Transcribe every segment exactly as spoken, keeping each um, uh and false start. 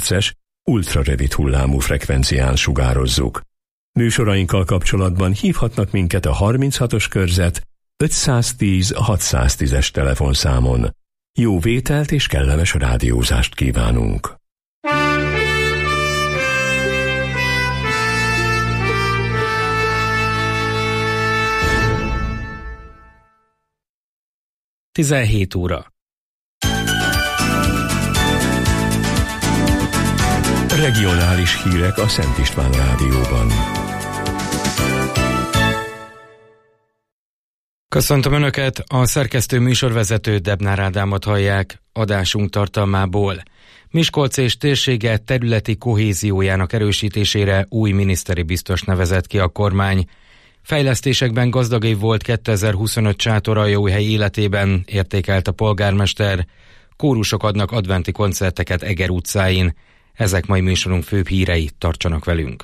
kilohertzes, ultrarövid hullámú frekvencián sugározzuk. Műsorainkkal kapcsolatban hívhatnak minket a harminchatos körzet ötszáztíz hatszáztízes telefonszámon. Jó vételt és kellemes rádiózást kívánunk! tizenhét óra. Regionális hírek a Szent István Rádióban. Köszöntöm Önöket, a szerkesztő műsorvezető Debnár Ádámot hallják adásunk tartalmából. Miskolc és térsége területi kohéziójának erősítésére új miniszteri biztos nevezett ki a kormány. Fejlesztésekben gazdag év volt kétezer-huszonöt Sátoraljóhely életében, értékelt a polgármester. Kórusok adnak adventi koncerteket Eger utcáin. Ezek mai műsorunk főbb hírei, tartsanak velünk!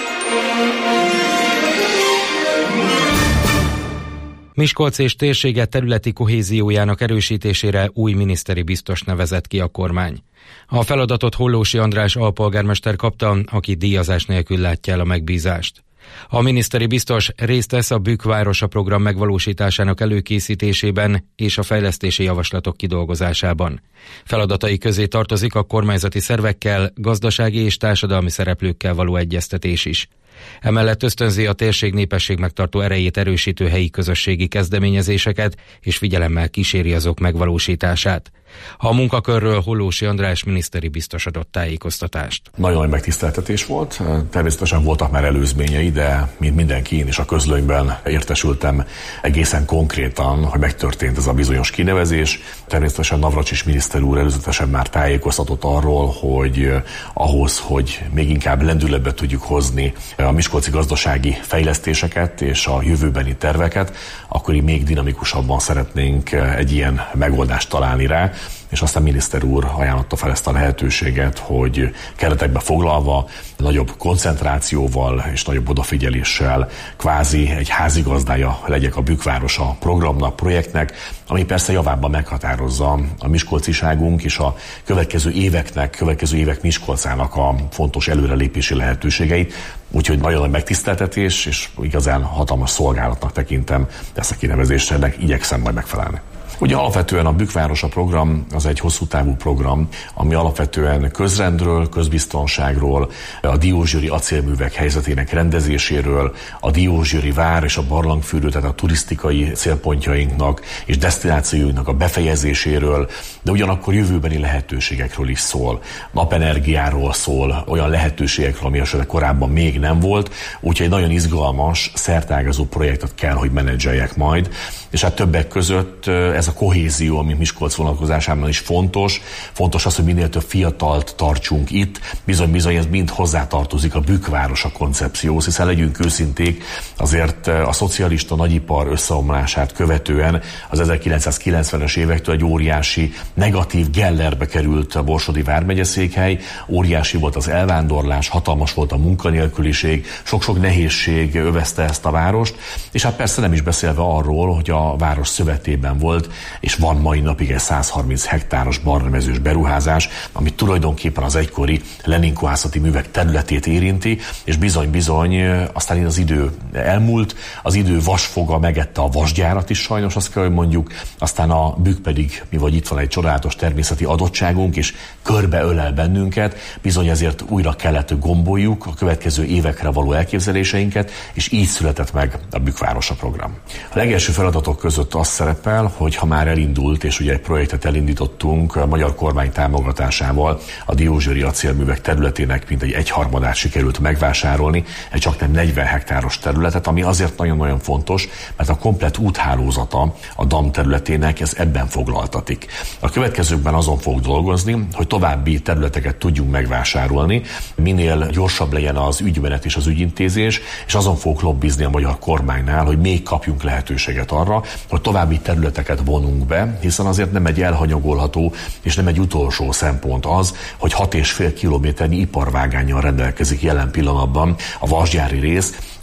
Miskolc és térsége területi kohéziójának erősítésére új miniszteri biztos nevezett ki a kormány. A feladatot Hollósy András alpolgármester kapta, aki díjazás nélkül látja el a megbízást. A miniszteri biztos részt vesz a Bükk városa program megvalósításának előkészítésében és a fejlesztési javaslatok kidolgozásában. Feladatai közé tartozik a kormányzati szervekkel, gazdasági és társadalmi szereplőkkel való egyeztetés is. Emellett ösztönzi a térség népesség megtartó erejét erősítő helyi közösségi kezdeményezéseket, és figyelemmel kíséri azok megvalósítását. A munkakörről Hollósy András miniszteri biztos adott tájékoztatást. Nagyon nagy megtiszteltetés volt, természetesen voltak már előzményei, de mint mindenki, én is a közlönyben értesültem egészen konkrétan, hogy megtörtént ez a bizonyos kinevezés. Természetesen Navracsics miniszter úr előzetesen már tájékoztatott arról, hogy ahhoz, hogy még inkább lendületbe tudjuk hozni a miskolci gazdasági fejlesztéseket és a jövőbeni terveket, akkor így még dinamikusabban szeretnénk egy ilyen megoldást találni rá, és aztán miniszter úr ajánlotta fel ezt a lehetőséget, hogy keretekbe foglalva, nagyobb koncentrációval és nagyobb odafigyeléssel kvázi egy házigazdája legyek a Bükk városa programnak, projektnek, ami persze javában meghatározza a miskolciságunk és a következő éveknek, következő évek Miskolcának a fontos előrelépési lehetőségeit. Úgyhogy nagyon nagy megtiszteltetés, és igazán hatalmas szolgálatnak tekintem ezt a kinevezést, ennek igyekszem majd megfelelni. Ugye alapvetően a Bükk városa program az egy hosszú távú program, ami alapvetően közrendről, közbiztonságról, a diósgyőri acélművek helyzetének rendezéséről, a diósgyőri vár és a barlangfürdő, tehát a turisztikai célpontjainknak és desztinációinknak a befejezéséről, de ugyanakkor jövőbeni lehetőségekről is szól. Napenergiáról szól, olyan lehetőségekről, ami esetleg korábban még nem volt, úgyhogy nagyon izgalmas, szertágazó projektet kell, hogy menedzseljek majd, és hát többek között ez a kohézió, ami Miskolc vonatkozásában is fontos. Fontos az, hogy minél több fiatalt tartsunk itt. Bizony-bizony ez mind hozzátartozik a Bükk városa koncepcióhoz, hiszen legyünk őszinték, azért a szocialista nagyipar összeomlását követően az ezerkilencszázkilencvenes évektől egy óriási negatív gellerbe került a Borsodi vármegyeszékhely, óriási volt az elvándorlás, hatalmas volt a munkanélküliség, sok-sok nehézség övezte ezt a várost, és hát persze nem is beszélve arról, hogy a város szövetében volt, és van mai napig egy százharminc hektáros barnamezős beruházás, ami tulajdonképpen az egykori Lenin-kohászati művek területét érinti, és bizony-bizony aztán az idő elmúlt, az idő vasfoga megette a vasgyárat is sajnos, azt kell, hogy mondjuk, aztán a Bükk pedig, mi vagy itt van egy csodálatos természeti adottságunk, és körbe ölel bennünket, bizony ezért újra kellett gomboljuk a következő évekre való elképzeléseinket, és így született meg a Bükk városa program. A legelső feladatok között az szerepel, hogy ha már elindult, és ugye egy projektet elindítottunk a magyar kormány támogatásával, a diósgyőri acélművek területének mintegy egyharmadát sikerült megvásárolni, egy csak nem negyven hektáros területet, ami azért nagyon-nagyon fontos, mert a komplett úthálózata a dam területének ez ebben foglaltatik. A következőkben azon fog dolgozni, hogy további területeket tudjunk megvásárolni, minél gyorsabb legyen az ügymenet és az ügyintézés, és azon fog lobbizni a magyar kormánynál, hogy még kapjunk lehetőséget arra, hogy további területeket vonunk be, hiszen azért nem egy elhanyagolható és nem egy utolsó szempont az, hogy hat és fél kilométernyi iparvágánnyal rendelkezik jelen pillanatban a vasgyári rész,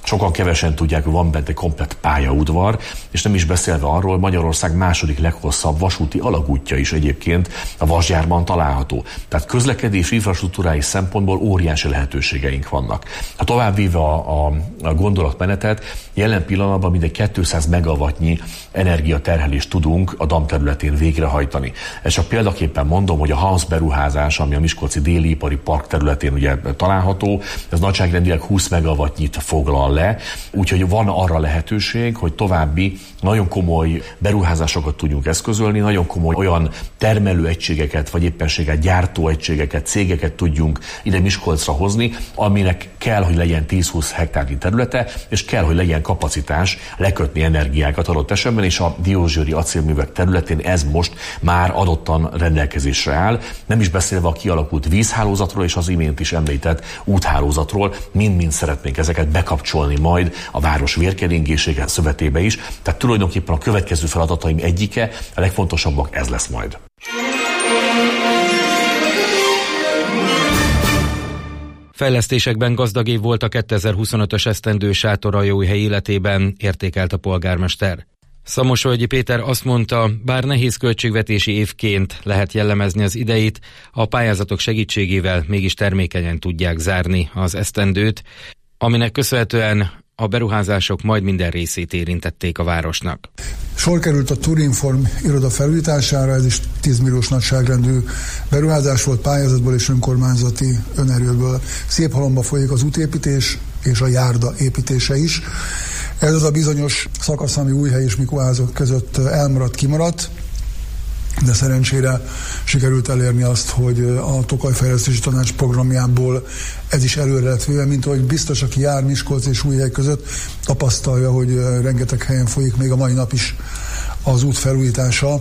Sokan kevesen tudják, hogy van bent egy komplett pályaudvar, és nem is beszélve arról, Magyarország második leghosszabb vasúti alagútja is egyébként a Vasgyárban található. Tehát közlekedés infrastruktúrái szempontból óriási lehetőségeink vannak. Ha továbbvéve a, a, a gondolatmenetet, jelen pillanatban mindegy kétszáz megawattnyi energiaterhelést tudunk a dam területén végrehajtani. Ez csak példaképpen mondom, hogy a Hans beruházás, ami a Miskolci Déli Ipari Park területén ugye található, ez nagyságrendileg húsz megawattnyit foglal le, úgyhogy van arra lehetőség, hogy további nagyon komoly beruházásokat tudjunk eszközölni, nagyon komoly olyan termelőegységeket, vagy éppenséggel gyártóegységeket, cégeket tudjunk ide Miskolcra hozni, aminek kell, hogy legyen tíz-húsz hektárnyi területe, és kell, hogy legyen kapacitás lekötni energiákat adott esetben, és a diózsőri acélművek területén ez most már adottan rendelkezésre áll. Nem is beszélve a kialakult vízhálózatról és az imént is említett úthálózatról, mind-mind szeretnénk ezeket bekapcsolni majd a város vérkeringésége szövetébe is. Tehát tulajdonképpen a következő feladataim egyike, a legfontosabbak ez lesz majd. Fejlesztésekben gazdag év volt a kétezer-huszonötös esztendő Sátoraljaújhely életében, értékelt a polgármester. Szamosvölgyi Péter azt mondta, bár nehéz költségvetési évként lehet jellemezni az ideit, a pályázatok segítségével mégis termékenyen tudják zárni az esztendőt, aminek köszönhetően a beruházások majd minden részét érintették a városnak. Sor került a Turinform iroda felújítására, ez is tíz milliós nagyságrendű beruházás volt, pályázatból és önkormányzati önerőből. Széphalomba folyik az útépítés és a járda építése is. Ez az a bizonyos szakasz, ami Újhely és Mikuházak között elmaradt, kimaradt, de szerencsére sikerült elérni azt, hogy a Tokaj Fejlesztési Tanács programjából ez is előre lett véve, mint ahogy biztos, aki jár Miskolc és Újhely között, tapasztalja, hogy rengeteg helyen folyik még a mai nap is az út felújítása.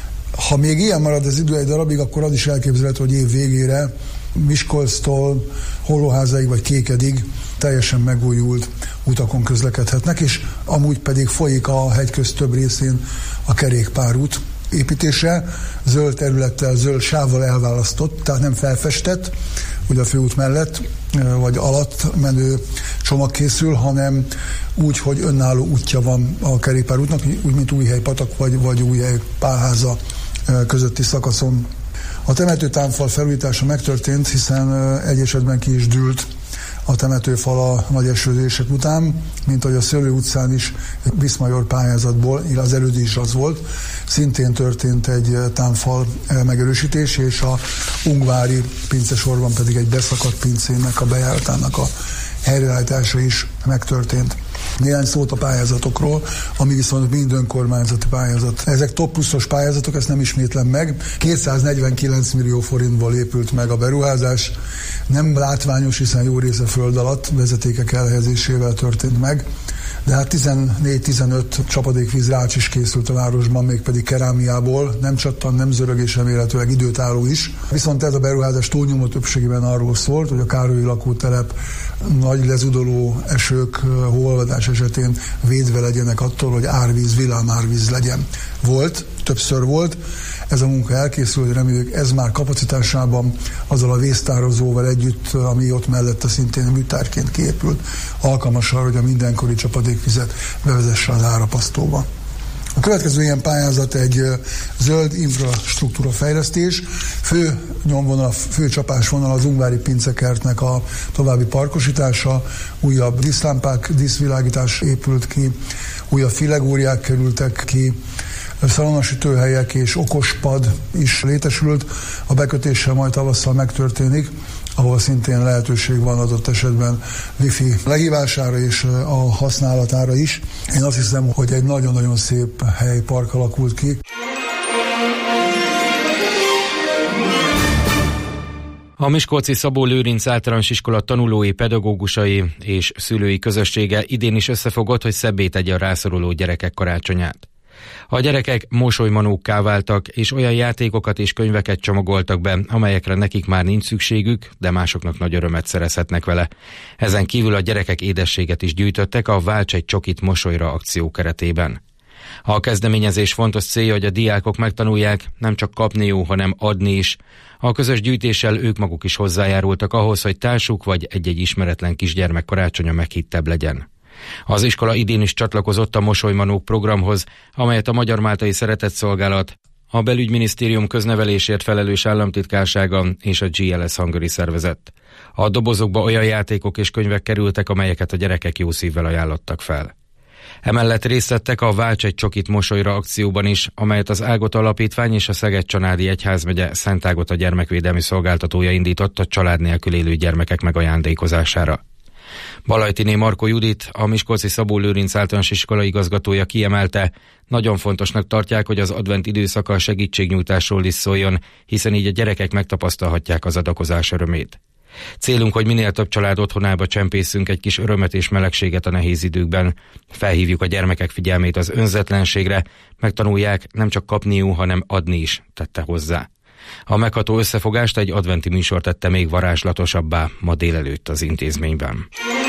Ha még ilyen marad az idő egy darabig, akkor az is elképzelhető, hogy év végére Miskolctól Hollóházáig vagy Kékedig teljesen megújult utakon közlekedhetnek, és amúgy pedig folyik a hegyköz több részén a kerékpárút építése, zöld területtel, zöld sávval elválasztott, tehát nem felfestett, ugye a főút mellett vagy alatt menő csomag készül, hanem úgy, hogy önálló útja van a kerékpárútnak, úgy, mint Újhely-patak vagy, vagy Újhely-Pálháza közötti szakaszon. A temetőtámfal felújítása megtörtént, hiszen egy esetben ki is dűlt a temetőfal a nagy esőzések után, mint ahogy a Szőlő utcán is Viszmajor pályázatból, illetve az elődő is az volt, szintén történt egy támfal megerősítés, és a Ungvári pincesorban pedig egy beszakadt pincének a bejáratának a helyreállítása is megtörtént. Néhány szót a pályázatokról, ami viszont mind önkormányzati pályázat. Ezek top pluszos pályázatok, ezt nem ismétlem meg. kétszáznegyvenkilenc millió forintból épült meg a beruházás. Nem látványos, hiszen jó része föld alatt vezetékek elhelyezésével történt meg. De hát tizennégy-tizenöt csapadékvíz rács is készült a városban, mégpedig kerámiából, nem csattan, nem zörög és remélhetőleg időtálló is. Viszont ez a beruházás túlnyomó többségében arról szólt, hogy a Károlyi lakótelep nagy lezudoló esők, hóolvadás esetén védve legyenek attól, hogy árvíz, villámárvíz legyen. Volt, többször volt. Ez a munka elkészült, reméljük ez már kapacitásában azzal a vésztározóval együtt, ami ott mellette szintén műtárként kiépült, alkalmas arra, hogy a mindenkori csapadékvizet bevezesse az árapasztóba. A következő ilyen pályázat egy zöld infrastruktúra fejlesztés. Fő nyomvonal, fő csapásvonal az Ungvári pincekertnek a további parkosítása, újabb díszlámpák, díszvilágítás épült ki, újabb filegóriák kerültek ki, szalonasütőhelyek és okospad is létesült, a bekötéssel majd tavasszal megtörténik, ahol szintén lehetőség van adott esetben wifi lehívására és a használatára is. Én azt hiszem, hogy egy nagyon-nagyon szép hely, park alakult ki. A Miskolci Szabó Lőrinc Általános Iskola tanulói, pedagógusai és szülői közössége idén is összefogott, hogy szebbé tegye a rászoruló gyerekek karácsonyát. A gyerekek mosolymanókká váltak, és olyan játékokat és könyveket csomagoltak be, amelyekre nekik már nincs szükségük, de másoknak nagy örömet szerezhetnek vele. Ezen kívül a gyerekek édességet is gyűjtöttek a Válts egy csokit mosolyra akció keretében. A kezdeményezés fontos célja, hogy a diákok megtanulják nem csak kapni jó, hanem adni is. A közös gyűjtéssel ők maguk is hozzájárultak ahhoz, hogy társuk vagy egy-egy ismeretlen kisgyermek karácsonya meghittebb legyen. Az iskola idén is csatlakozott a Mosolymanók programhoz, amelyet a Magyar Máltai Szeretetszolgálat, a Belügyminisztérium köznevelésért felelős államtitkársága és a gé el es Hungary szervezett. A dobozokba olyan játékok és könyvek kerültek, amelyeket a gyerekek jó szívvel ajánlottak fel. Emellett részt vettek a Válts egy csokit mosolyra akcióban is, amelyet az Ágota Alapítvány és a Szeged-Csanádi Egyházmegye Szent Ágota gyermekvédelmi szolgáltatója indított a család nélkül élő gyermekek megajándékozására. Balajtiné Markó Judit, a Miskolci Szabó Lőrinc általános iskola igazgatója kiemelte, nagyon fontosnak tartják, hogy az advent időszaka a segítségnyújtásról is szóljon, hiszen így a gyerekek megtapasztalhatják az adakozás örömét. Célunk, hogy minél több család otthonába csempészünk egy kis örömet és melegséget a nehéz időkben. Felhívjuk a gyermekek figyelmét az önzetlenségre, megtanulják nem csak kapni jó, hanem adni is, tette hozzá. A megható összefogást egy adventi műsor tette még varázslatosabbá ma délelőtt az intézményben.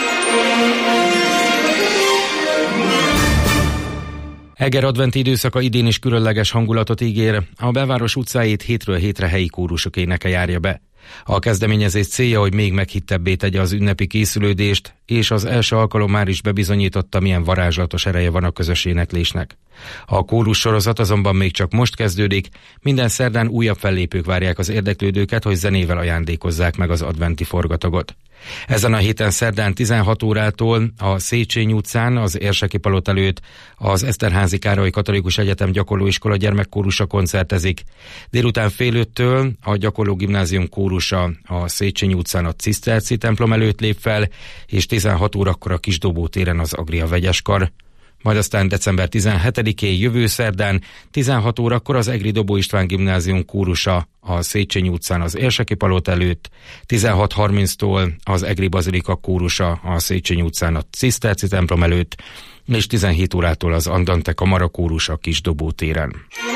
Eger adventi időszaka idén is különleges hangulatot ígér, a belváros utcáit hétről hétre helyi kórusok éneke járja be. A kezdeményezés célja, hogy még meghittebbé tegye az ünnepi készülődést, és az első alkalom már is bebizonyította, milyen varázslatos ereje van a közös éneklésnek. A kórus sorozat azonban még csak most kezdődik, minden szerdán újabb fellépők várják az érdeklődőket, hogy zenével ajándékozzák meg az adventi forgatagot. Ezen a héten szerdán tizenhat órától a Széchenyi utcán, az Érseki Palota előtt az Eszterházy Károly Katolikus Egyetem gyakorlóiskola gyermekkórusa koncertezik. Délután fél öttől a gyakorló gimnázium kórusa a Széchenyi utcán a Ciszterci templom előtt lép fel, és tizenhat órakor a Kisdobó téren az Agria Vegyeskar. Majd aztán december tizenhetedikén jövő szerdán tizenhat órakor az Egri Dobó István gimnázium kórusa a Széchenyi utcán az Érseki Palota előtt, tizenhat harminctól az Egri Bazilika kórusa a Széchenyi utcán a Ciszterci templom előtt, és tizenhét órától az Andante Kamara kórusa a Kisdobó téren.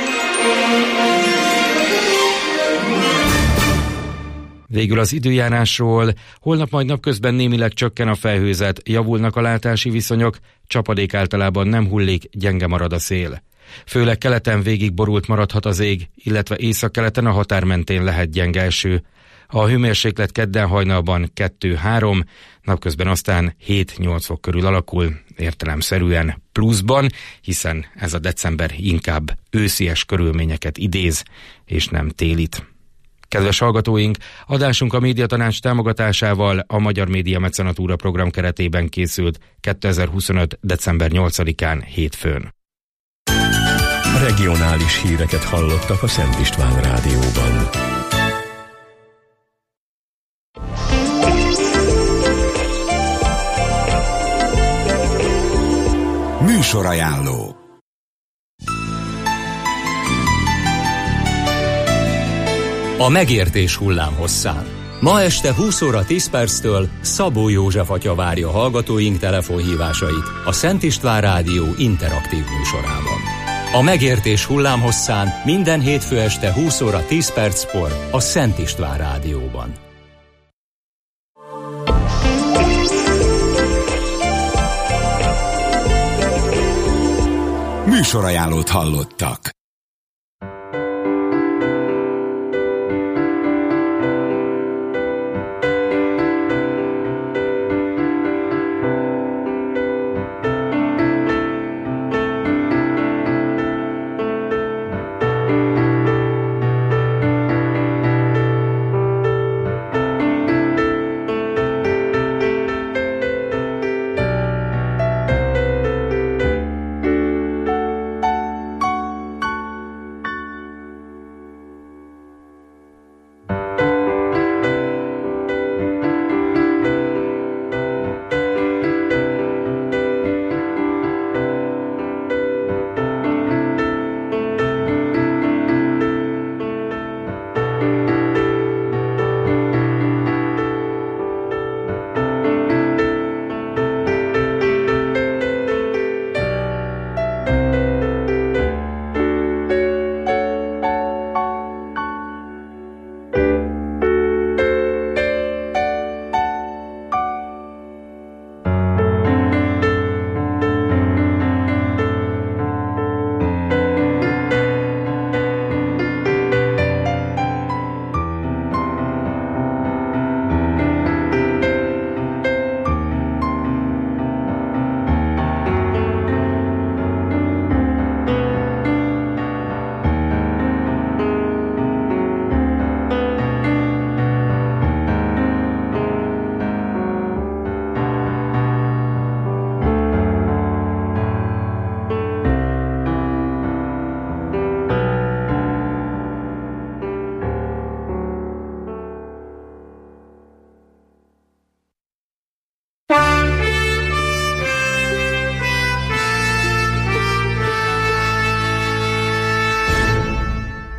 Végül az időjárásról. Holnap majd napközben némileg csökken a felhőzet, javulnak a látási viszonyok, csapadék általában nem hullik, gyenge marad a szél. Főleg keleten végig borult maradhat az ég, illetve északkeleten a határ mentén lehet gyenge eső. A hőmérséklet kedden hajnalban kettő-három, napközben aztán hét-nyolc fok körül alakul, értelemszerűen pluszban, hiszen ez a december inkább őszies körülményeket idéz, és nem télit. Kedves hallgatóink, adásunk a Médiatanács támogatásával a Magyar Média Mecenatúra program keretében készült kétezer-huszonöt. december nyolcadikán hétfőn. Regionális híreket hallottak a Szent István Rádióban. Műsorajánló. A megértés hullámhosszán. Ma este húsz óra tíz perctől Szabó József atya várja hallgatóink telefonhívásait a Szent István Rádió interaktív műsorában. A megértés hullámhosszán minden hétfő este húsz óra tíz perckor a Szent István Rádióban. Műsorajánlót hallottak.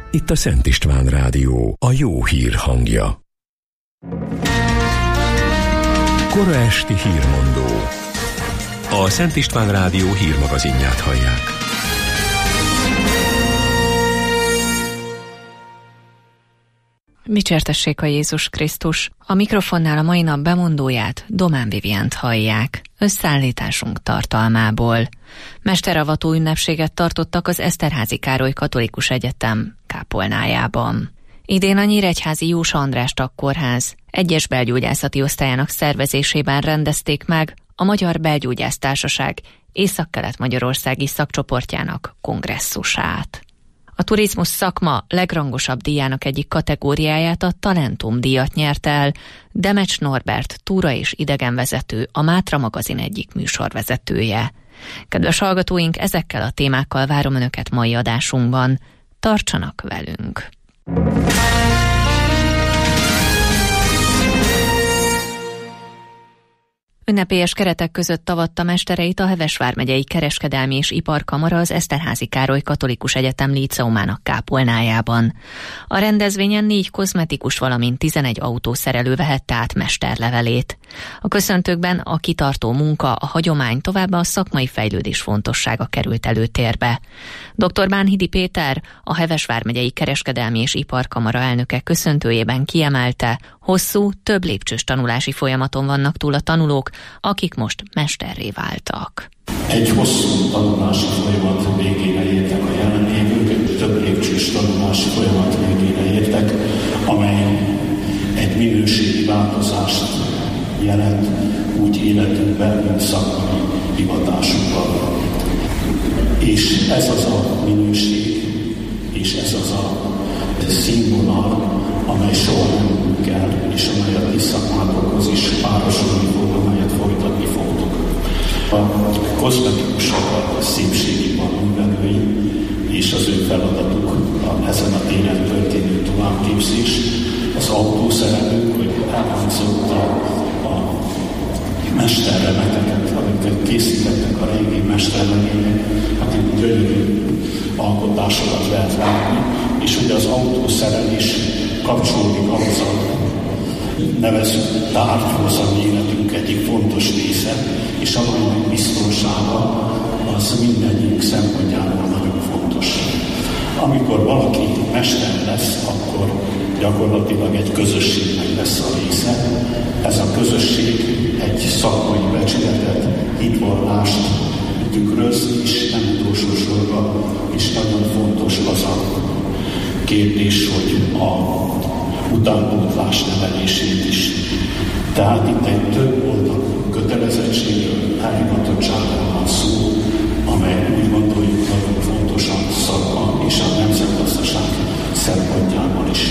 Itt a Szent István Rádió, a jó hír hangja. Kora esti hírmondó. A Szent István Rádió hírmagazinját hallják. Dicsértessék a Jézus Krisztus! A mikrofonnál a mai nap bemondóját, Domán Vivient hallják. Összeállításunk tartalmából. Mesteravató ünnepséget tartottak az Eszterházy Károly Katolikus Egyetem kápolnájában. Idén a Nyíregyházi Jósa András Tagkórház egyes belgyógyászati osztályának szervezésében rendezték meg a Magyar Belgyógyász Társaság Észak-Kelet-Magyarországi szakcsoportjának kongresszusát. A turizmus szakma legrangosabb díjának egyik kategóriáját, a Talentum díjat nyerte el Demecs Norbert túra és idegenvezető, a Mátra magazin egyik műsorvezetője. Kedves hallgatóink, ezekkel a témákkal várom Önöket mai adásunkban. Tartsanak velünk! Ünnepélyes keretek között avatta mestereit a Heves vármegyei Kereskedelmi és Iparkamara az Eszterházy Károly Katolikus Egyetem líceumának kápolnájában. A rendezvényen négy kozmetikus, valamint tizenegy autószerelő vehette át mesterlevelét. A köszöntőkben a kitartó munka, a hagyomány, továbbá a szakmai fejlődés fontossága került előtérbe. dr. Bánhidi Péter, a Heves vármegyei Kereskedelmi és Iparkamara elnöke köszöntőjében kiemelte, hosszú, több lépcsős tanulási folyamaton vannak túl a tanulók, akik most mesterré váltak. Egy hosszú tanulási folyamat végére értek a jelenlévők, egy több lépcsős tanulási folyamat végére értek, amely egy minőségi változást jelent úgy életünkben, mint szakmai hivatásunkban. És ez az a minőség, és ez az a színvonal, amely soha nem múlik el, és amely a ti szakmátokhoz is párosulni fog, amelyet folytatni fogtok. A kozmetikusok a szépségipar művelői, és az ő feladatuk a, ezen a téren történő továbbképzés. Az autószerelők, hogy elhangzott a, a mesterremekeket, amiket készítettek a régi mesterlegények, akik gyönyörű alkotásokat lehet látni, és ugye az autószerelés kapcsolódik ahhoz a nevezett tárgyhoz, ami életünk egyik fontos része, és amelynek biztonsága az mindegyik szempontjából nagyon fontos. Amikor valaki mester lesz, akkor gyakorlatilag egy közösségnek lesz a része. Ez a közösség egy szakmai becsületet, hitvallást tükröz, és nem utolsó sorban is nagyon fontos az a kérdés, hogy a utánpótlás nevelését is. Tehát itt egy több oldalú kötelezettségről, elhivatottságról van szó, amely úgy gondoljuk nagyon fontos a szakma és a nemzetgazdaság szempontjából is.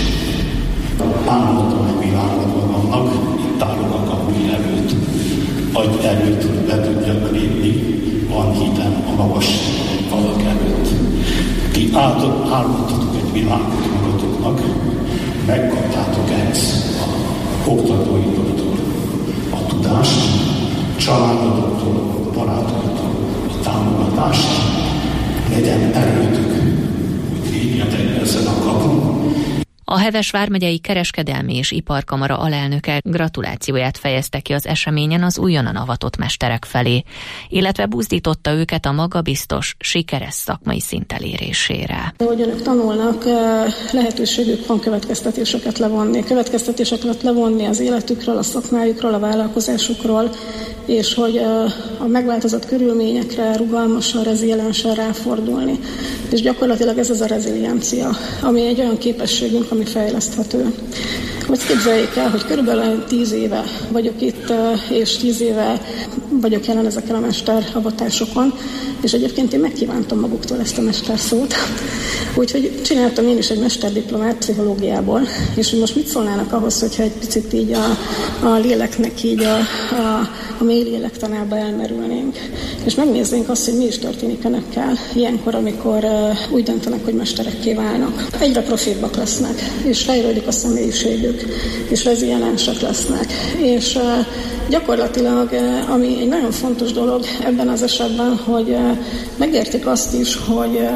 Álmodtam egy világot magamnak, itt állok a kapuj előtt. Adj erőt, hogy be tudjak lépni, van hitem a magas falak előtt. Ti álmodtatok egy világot magatoknak, megkaptátok ehhez a oktatóitoktól a tudást, családotoktól, a barátoktól a támogatást, legyen erőtök, hogy védjetek ezen a kapun. A Heves vármegyei Kereskedelmi és Iparkamara alelnöke gratulációját fejezte ki az eseményen az újonnan avatott mesterek felé, illetve buzdította őket a magabiztos, sikeres szakmai szint elérésére. Ahogy önök tanulnak, lehetőségük van következtetéseket levonni. Következtetéseket levonni az életükről, a szakmájukról, a vállalkozásukról, és hogy a megváltozott körülményekre rugalmasan, reziliensen ráfordulni. És gyakorlatilag ez az a reziliencia, ami egy olyan képességünk, ami fejleszthető. Most képzeljék el, hogy körülbelül tíz éve vagyok itt, és tíz éve vagyok jelen ezeken a mesteravatásokon, és egyébként én megkívántam maguktól ezt a mesterszót. Úgyhogy csináltam én is egy mesterdiplomát pszichológiából, és hogy most mit szólnának ahhoz, hogyha egy picit így a, a léleknek így a, a, a mély lélektanába elmerülnénk, és megnéznénk azt, hogy mi is történik önökkel ilyenkor, amikor uh, úgy döntenek, hogy mesterekké válnak. Egyre profibbak lesznek, és fejlődik a személyiségük, és reziliensek lesznek, és uh, gyakorlatilag, uh, ami egy nagyon fontos dolog ebben az esetben, hogy uh, megértik azt is, hogy uh,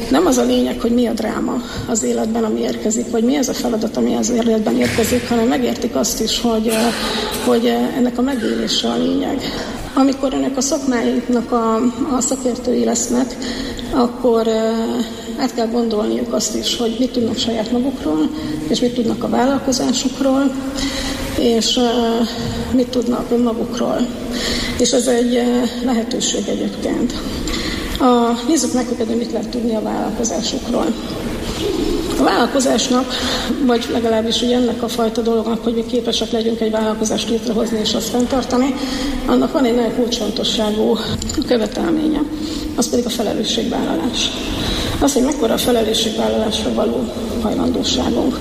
nem az a lényeg, hogy mi a dráma az életben, ami érkezik, vagy mi ez a feladat, ami az életben érkezik, hanem megértik azt is, hogy, hogy ennek a megélése a lényeg. Amikor önök a szakmáinknak a, a szakértői lesznek, akkor át kell gondolniuk azt is, hogy mit tudnak saját magukról, és mit tudnak a vállalkozásukról, és mit tudnak önmagukról. És ez egy lehetőség egyébként. A, nézzük meg, hogy mit lehet tudni a vállalkozásukról. A vállalkozásnak, vagy legalábbis ugye ennek a fajta dolognak, hogy mi képesek legyünk egy vállalkozást létrehozni és azt fenntartani, annak van egy nagyon kulcsfontosságú követelménye, az pedig a felelősségvállalás. Az, hogy mekkora a felelősségvállalásra való hajlandóságunk.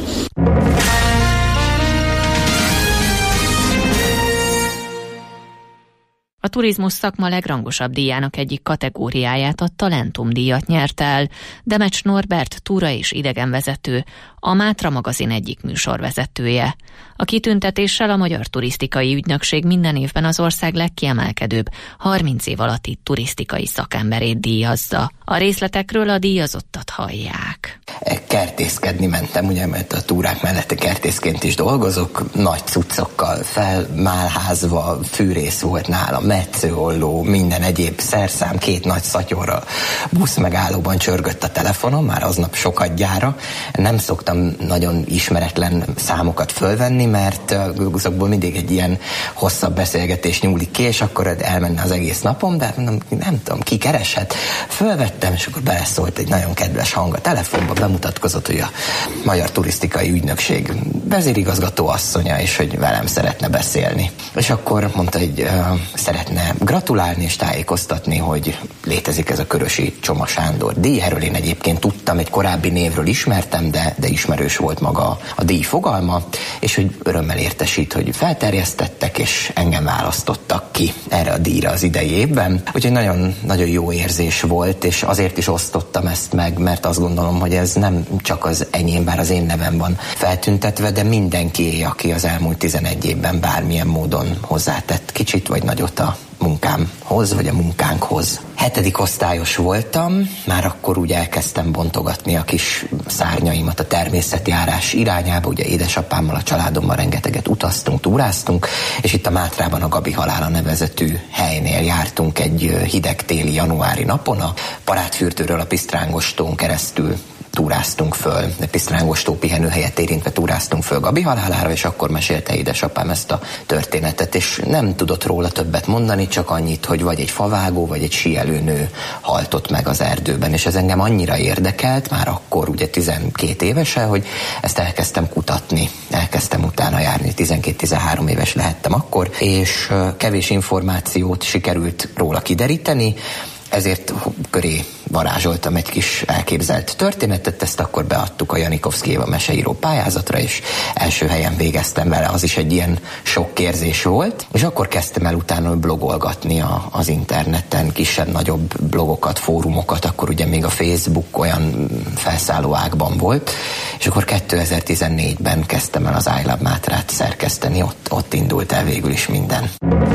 A turizmus szakma legrangosabb díjának egyik kategóriáját, a Talentum díjat nyert el Demecs Norbert túra- és idegenvezető, a Mátra magazin egyik műsorvezetője. A kitüntetéssel a Magyar Turisztikai Ügynökség minden évben az ország legkiemelkedőbb harminc év alatti turisztikai szakemberét díjazza. A részletekről a díjazottat hallják. Kertészkedni mentem, ugye, mert a túrák mellett kertészként is dolgozok, nagy cuccokkal felmálházva, fűrész volt nálam, metszőolló, minden egyéb szerszám, két nagy szatyorra buszmegállóban csörgött a telefonom, már aznap sokat gyára. Nem szoktam nagyon ismeretlen számokat fölvenni, mert azokból mindig egy ilyen hosszabb beszélgetés nyúlik ki, és akkor elmenne az egész napom, de nem, nem tudom, ki kereshet. Fölvettem, és akkor beleszólt egy nagyon kedves hang a telefonba, bemutatkozott, hogy a Magyar Turisztikai Ügynökség vezérigazgató asszonya, és hogy velem szeretne beszélni. És akkor mondta, hogy uh, szeretne gratulálni és tájékoztatni, hogy létezik ez a Körösi Csoma Sándor díj. Erről én egyébként tudtam, egy korábbi névről ismertem, de, de ismerős volt maga a díj fogalma, és hogy örömmel értesít, hogy felterjesztettek, és engem választottak ki erre a díjra az idei évben. Úgyhogy nagyon, nagyon jó érzés volt, és azért is osztottam ezt meg, mert azt gondolom, hogy ez nem csak az enyém, bár az én nevem van feltüntetve, de mindenkié, aki az elmúlt tizenegy évben bármilyen módon hozzátett kicsit vagy nagyot a munkámhoz, vagy a munkánkhoz. Hetedik osztályos voltam, már akkor úgy elkezdtem bontogatni a kis szárnyaimat a természeti járás irányába, ugye édesapámmal, a családommal rengeteget utaztunk, túráztunk, és itt a Mátrában a Gabi Halála nevezetű helynél jártunk egy hideg téli januári napon, a Parádfürdőről a Pisztrángostón keresztül túráztunk föl, Pisztrángostó pihenőhelyet érintve túráztunk föl Gabi halálára, és akkor mesélte édesapám ezt a történetet, és nem tudott róla többet mondani, csak annyit, hogy vagy egy favágó, vagy egy síelőnő haltott meg az erdőben, és ez engem annyira érdekelt, már akkor ugye tizenkét évesen, hogy ezt elkezdtem kutatni, elkezdtem utána járni, tizenkét-tizenhárom éves lehettem akkor, és kevés információt sikerült róla kideríteni, ezért köré varázsoltam egy kis elképzelt történetet, ezt akkor beadtuk a Janikovszky Éva meseíró pályázatra, és első helyen végeztem vele, az is egy ilyen sok érzés volt, és akkor kezdtem el utána blogolgatni a, az interneten, kisebb-nagyobb blogokat, fórumokat, akkor ugye még a Facebook olyan felszálló ágban volt, és akkor kétezer-tizennégyben kezdtem el az I Love Mátrát szerkeszteni, ott, ott indult el végül is minden.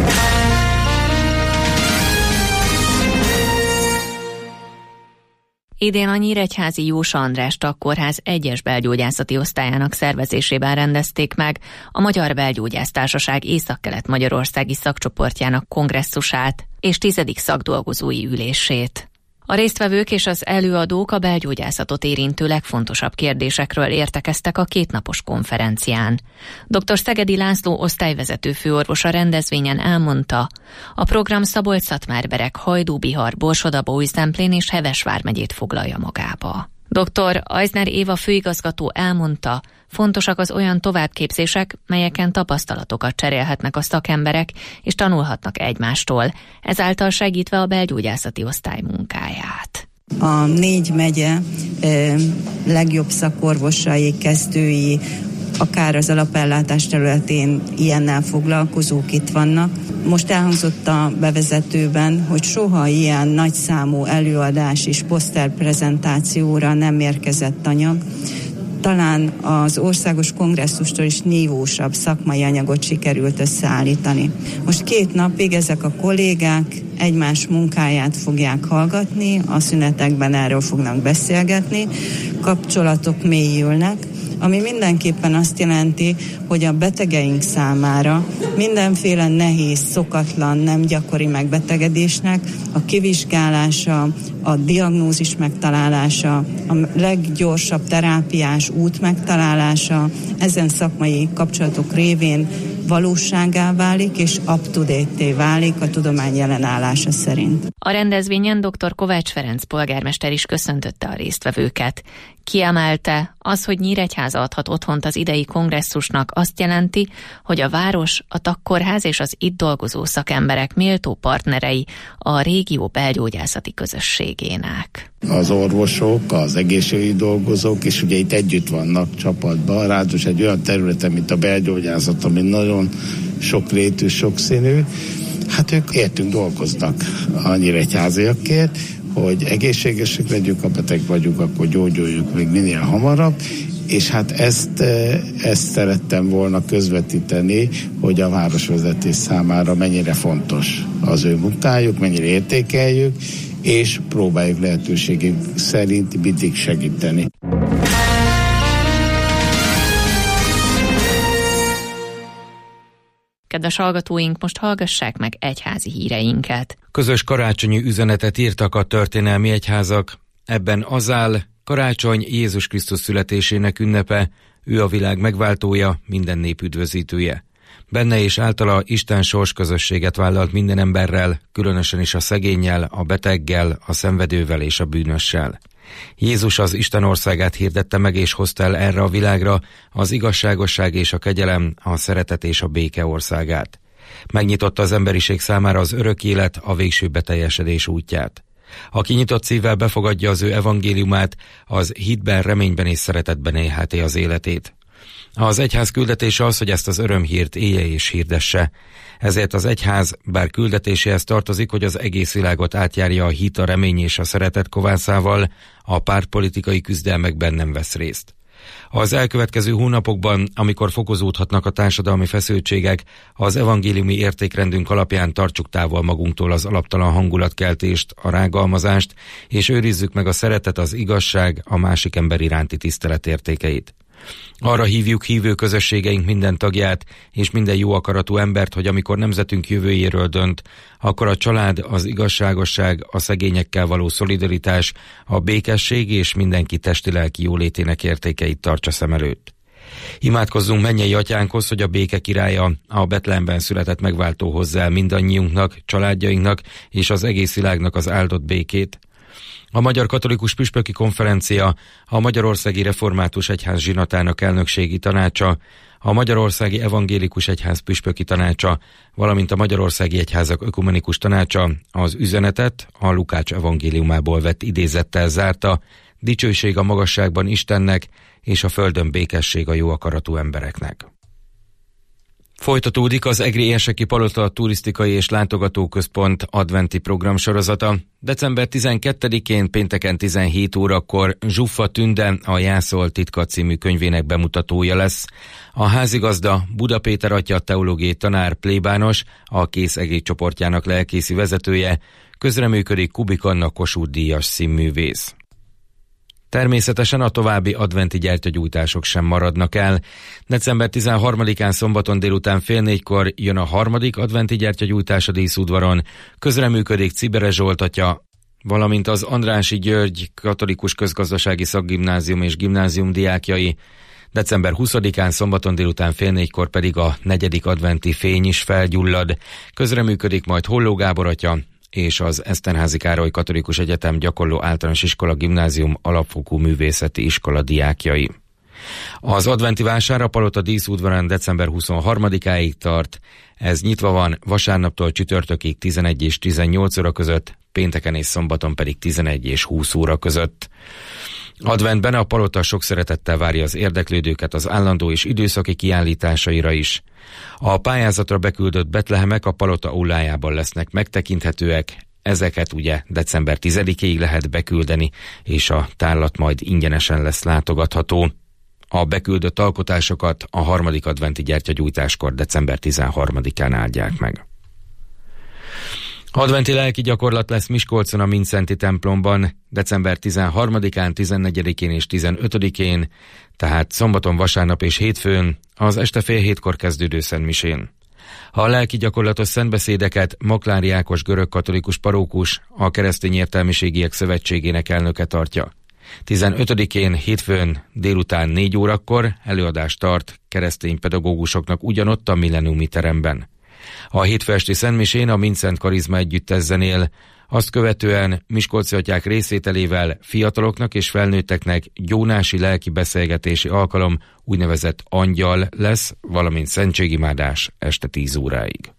Idén a Nyíregyházi Jósa András Kórház egyes belgyógyászati osztályának szervezésében rendezték meg a Magyar Belgyógyásztársaság Északkelet-Magyarországi szakcsoportjának kongresszusát és tizedik szakdolgozói ülését. A résztvevők és az előadók a belgyógyászatot érintő legfontosabb kérdésekről értekeztek a kétnapos konferencián. dr. Szegedi László osztályvezető főorvos a rendezvényen elmondta, a program Szabolcs-Szatmár-Bereg, Hajdú-Bihar, Borsod-Abaúj-Zemplén és Heves vármegyét foglalja magába. dr. Eisner Éva főigazgató elmondta, fontosak az olyan továbbképzések, melyeken tapasztalatokat cserélhetnek a szakemberek és tanulhatnak egymástól, ezáltal segítve a belgyógyászati osztály munkáját. A négy megye e, legjobb szakorvosai, kezdői, akár az alapellátás területén ilyennel foglalkozók itt vannak. Most elhangzott a bevezetőben, hogy soha ilyen nagyszámú előadás és poszterprezentációra nem érkezett anyag. talán az országos kongresszustól is nívósabb szakmai anyagot sikerült összeállítani. Most két napig ezek a kollégák egymás munkáját fogják hallgatni, a szünetekben erről fognak beszélgetni, kapcsolatok mélyülnek, ami mindenképpen azt jelenti, hogy a betegeink számára mindenféle nehéz, szokatlan, nem gyakori megbetegedésnek a kivizsgálása, a diagnózis megtalálása, a leggyorsabb terápiás út megtalálása, ezen szakmai kapcsolatok révén valóságá válik, és up-to-date-té válik a tudomány jelenállása szerint. A rendezvényen dr. Kovács Ferenc polgármester is köszöntötte a résztvevőket. Kiemelte, az, hogy Nyíregyháza adhat otthont az idei kongresszusnak, azt jelenti, hogy a város, a tagkórház és az itt dolgozó szakemberek méltó partnerei a régió belgyógyászati közösségének. Az orvosok, az egészségügyi dolgozók, és ugye itt együtt vannak csapatban, ráadásul egy olyan területen, mint a belgyógyászat, ami nagyon sokrétű, sokszínű, hát ők értünk dolgoznak a nyíregyháziakért, hogy egészségesek legyünk, ha beteg vagyunk, akkor gyógyuljuk még minél hamarabb, és hát ezt, ezt szerettem volna közvetíteni, hogy a városvezetés számára mennyire fontos az ő munkájuk, mennyire értékeljük, és próbáljuk lehetőségünk szerint mindig segíteni. Kedves hallgatóink, most hallgassák meg egyházi híreinket. Közös karácsonyi üzenetet írtak a történelmi egyházak. Ebben az áll: karácsony Jézus Krisztus születésének ünnepe, ő a világ megváltója, minden nép üdvözítője. Benne és általa Isten sorsközösséget vállalt minden emberrel, különösen is a szegénnyel, a beteggel, a szenvedővel és a bűnössel. Jézus az Isten országát hirdette meg és hozta el erre a világra, az igazságosság és a kegyelem, a szeretet és a béke országát. Megnyitotta az emberiség számára az örök élet, a végső beteljesedés útját. Aki nyitott szívvel befogadja az ő evangéliumát, az hitben, reményben és szeretetben élheti az életét. Az egyház küldetése az, hogy ezt az örömhírt élje és hirdesse. Ezért az egyház, bár küldetéséhez tartozik, hogy az egész világot átjárja a hit, a remény és a szeretet kovászával, a pártpolitikai küzdelmekben nem vesz részt. Az elkövetkező hónapokban, amikor fokozódhatnak a társadalmi feszültségek, az evangéliumi értékrendünk alapján tartsuk távol magunktól az alaptalan hangulatkeltést, a rágalmazást, és őrizzük meg a szeretet, az igazság, a másik ember iránti tisztelet értékeit. Arra hívjuk hívő közösségeink minden tagját és minden jó akaratú embert, hogy amikor nemzetünk jövőjéről dönt, akkor a család, az igazságosság, a szegényekkel való szolidaritás, a békesség és mindenki testi-lelki jólétének értékeit tartsa szem előtt. Imádkozzunk mennyei atyánkhoz, hogy a béke királya, a Betlehemben született megváltó hozzá el mindannyiunknak, családjainknak és az egész világnak az áldott békét. A Magyar Katolikus Püspöki Konferencia, a Magyarországi Református Egyház zsinatának elnökségi tanácsa, a Magyarországi Evangélikus Egyház Püspöki Tanácsa, valamint a Magyarországi Egyházak Ökumenikus Tanácsa az üzenetet a Lukács evangéliumából vett idézettel zárta: dicsőség a magasságban Istennek, és a földön békesség a jó akaratú embereknek. Folytatódik az Egri Érseki Palota turisztikai és látogatóközpont adventi programsorozata. december tizenkettedikén pénteken tizenhét órakor Zsuffa Tünde, a Jászol titka című könyvének bemutatója lesz. A házigazda Buda Péter atya teológiai tanár plébános, a Kész Egri csoportjának lelkészi vezetője, közreműködik Kubik Anna Kossuth díjas színművész. Természetesen a további adventi gyertyagyújtások sem maradnak el. december tizenharmadikán szombaton délután fél négykor jön a harmadik adventi gyertyagyújtás a díszudvaron, közreműködik Cibere Zsolt atya, valamint az Andrássy György Katolikus Közgazdasági Szakgimnázium és gimnázium diákjai. december huszadikán szombaton délután fél négykor pedig a negyedik adventi fény is felgyullad, közreműködik majd Holló Gábor atya és az Eszterházy Károly Katolikus Egyetem Gyakorló Általános Iskola Gimnázium Alapfokú Művészeti Iskola diákjai. Az adventi vásár a Palota díszudvarán december huszonharmadikáig tart. Ez nyitva van vasárnaptól csütörtökig tizenegy és tizennyolc óra között, pénteken és szombaton pedig tizenegy és húsz óra között. Adventben a Palota sok szeretettel várja az érdeklődőket az állandó és időszaki kiállításaira is. A pályázatra beküldött betlehemek a Palota aulájában lesznek megtekinthetőek, ezeket ugye december tizedikéig lehet beküldeni, és a tárlat majd ingyenesen lesz látogatható. A beküldött alkotásokat a harmadik adventi gyertyagyújtáskor december tizenharmadikán áldják meg. Adventi lelki gyakorlat lesz Miskolcon a Mindszenty templomban december tizenharmadikán, tizennegyedikén és tizenötödikén, tehát szombaton, vasárnap és hétfőn, az este fél hétkor kezdődő szentmisén. A lelki gyakorlatos szentbeszédeket Maklári Ákos görögkatolikus parókus, a Keresztény Értelmiségiek Szövetségének elnöke tartja. tizenötödikén hétfőn délután négy órakor előadást tart keresztény pedagógusoknak ugyanott a Millenniumi teremben. A hétfő esti szentmisén a Mindszent Karizma együttes zenél, azt követően miskolci atyák részvételével fiataloknak és felnőtteknek gyónási lelki beszélgetési alkalom, úgynevezett angyal lesz, valamint szentségimádás este tíz óráig.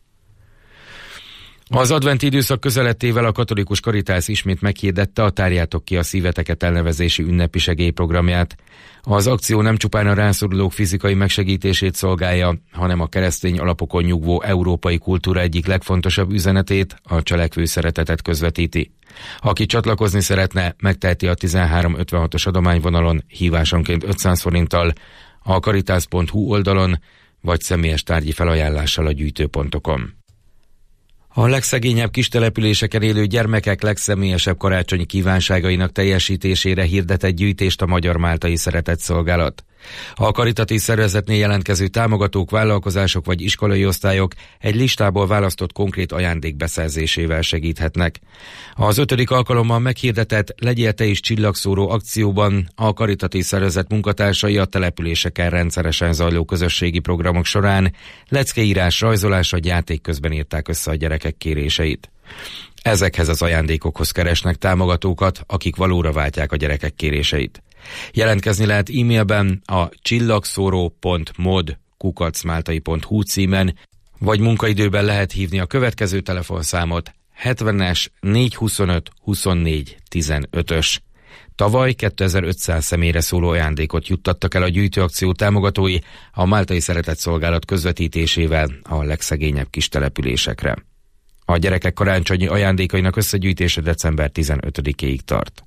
Az adventi időszak közelettével a katolikus Karitász ismét meghirdette a Tárjátok ki a szíveteket elnevezési ünnepi segélyprogramját. Az akció nem csupán a rászorulók fizikai megsegítését szolgálja, hanem a keresztény alapokon nyugvó európai kultúra egyik legfontosabb üzenetét, a cselekvő szeretetet közvetíti. Aki csatlakozni szeretne, megteheti a tizenhárom ötvenhatos adományvonalon hívásonként ötszáz forinttal, a karitász pont hu oldalon, vagy személyes tárgyi felajánlással a gyűjtőpontokon. A legszegényebb kistelepüléseken élő gyermekek legszemélyesebb karácsonyi kívánságainak teljesítésére hirdetett gyűjtést a Magyar Máltai Szeretetszolgálat. A karitatív szervezetnél jelentkező támogatók, vállalkozások vagy iskolai osztályok egy listából választott konkrét ajándék beszerzésével segíthetnek. Az ötödik alkalommal meghirdetett Legyél te is csillagszóró akcióban a karitatív szervezet munkatársai a településeken rendszeresen zajló közösségi programok során leckeírás, rajzolás vagy játék közben írták össze a gyerekek kéréseit. Ezekhez az ajándékokhoz keresnek támogatókat, akik valóra váltják a gyerekek kéréseit. Jelentkezni lehet e-mailben a csillagszóró pont mod kukac máltai pont hu címen, vagy munkaidőben lehet hívni a következő telefonszámot hetvenes négyszázhuszonöt huszonnégy tizenötös. Tavaly kétezer-ötszáz személyre szóló ajándékot juttattak el a gyűjtőakció támogatói a Máltai Szeretetszolgálat közvetítésével a legszegényebb kis településekre. A gyerekek karácsonyi ajándékainak összegyűjtése december tizenötödikéig tart.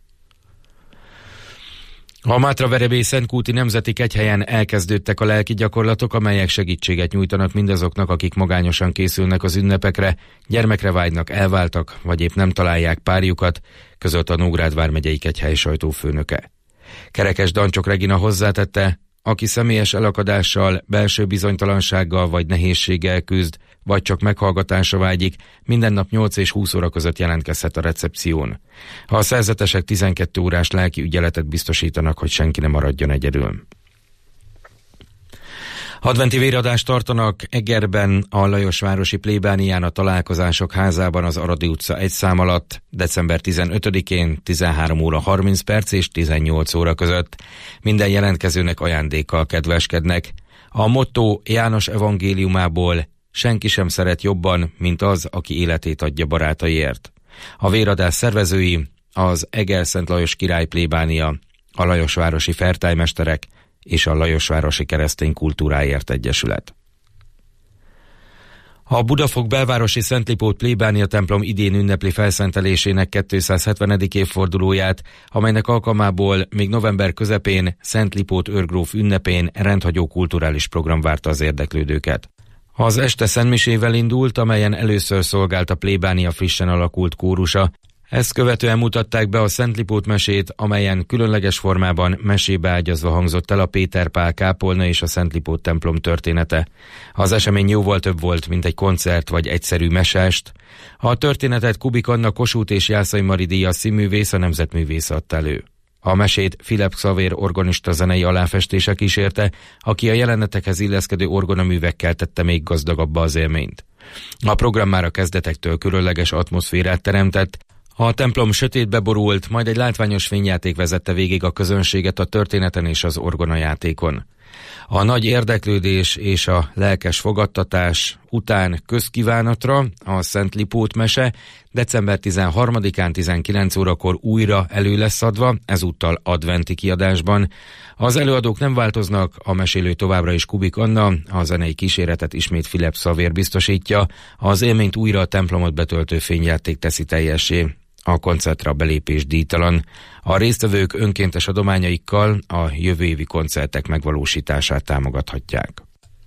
A Mátraverebély Szentkúti Nemzeti Kegyhelyen elkezdődtek a lelki gyakorlatok, amelyek segítséget nyújtanak mindazoknak, akik magányosan készülnek az ünnepekre, gyermekre vágynak, elváltak, vagy épp nem találják párjukat, közölt a Nógrád vármegyei kegyhely sajtófőnöke. Kerekes Dancsok Regina hozzátette, aki személyes elakadással, belső bizonytalansággal vagy nehézséggel küzd, vagy csak meghallgatásra vágyik, minden nap nyolc és húsz óra között jelentkezhet a recepción. A szerzetesek tizenkét órás lelki ügyeletet biztosítanak, hogy senki ne maradjon egyedül. Adventi véradást tartanak Egerben, a Lajosvárosi plébánián a Találkozások házában az Aradi utca egy szám alatt december tizenötödikén tizenhárom óra harminc perc és tizennyolc óra között. Minden jelentkezőnek ajándékkal kedveskednek. A motto János evangéliumából: senki sem szeret jobban, mint az, aki életét adja barátaiért. A véradás szervezői az Eger-Szent Lajos király plébánia, a Lajosvárosi fertálymesterek és a Lajosvárosi Keresztény Kultúráért Egyesület. A Budafok belvárosi Szent Lipót plébánia templom idén ünnepli felszentelésének kétszázhetvenedik évfordulóját, amelynek alkalmából még november közepén Szent Lipót őrgróf ünnepén rendhagyó kulturális program várta az érdeklődőket. Az este szentmisével indult, amelyen először szolgált a plébánia frissen alakult kórusa. Ezt követően mutatták be a Szent Lipót mesét, amelyen különleges formában mesébe ágyazva hangzott el a Péter Pál kápolna és a Szent Lipót templom története. Az esemény jóval több volt, mint egy koncert vagy egyszerű mesest. A történetet Kubik Anna Kossuth és Jászai Mari díjas színművész, a nemzetművész adta elő. A mesét Philip Xavér organista zenei aláfestése kísérte, aki a jelenetekhez illeszkedő orgonaművekkel tette még gazdagabbá az élményt. A program már a kezdetektől különleges atmoszférát teremtett. A templom sötétbe borult, majd egy látványos fényjáték vezette végig a közönséget a történeten és az orgonajátékon. A nagy érdeklődés és a lelkes fogadtatás után közkívánatra a Szent Lipót mese december tizenharmadikán tizenkilenc órakor újra elő lesz adva, ezúttal adventi kiadásban. Az előadók nem változnak, a mesélő továbbra is Kubik Anna, a zenei kíséretet ismét Philip Xavér biztosítja, az élményt újra a templomot betöltő fényjáték teszi teljessé. A koncertre a belépés díjtalan. A résztvevők önkéntes adományaikkal a jövő évi koncertek megvalósítását támogathatják.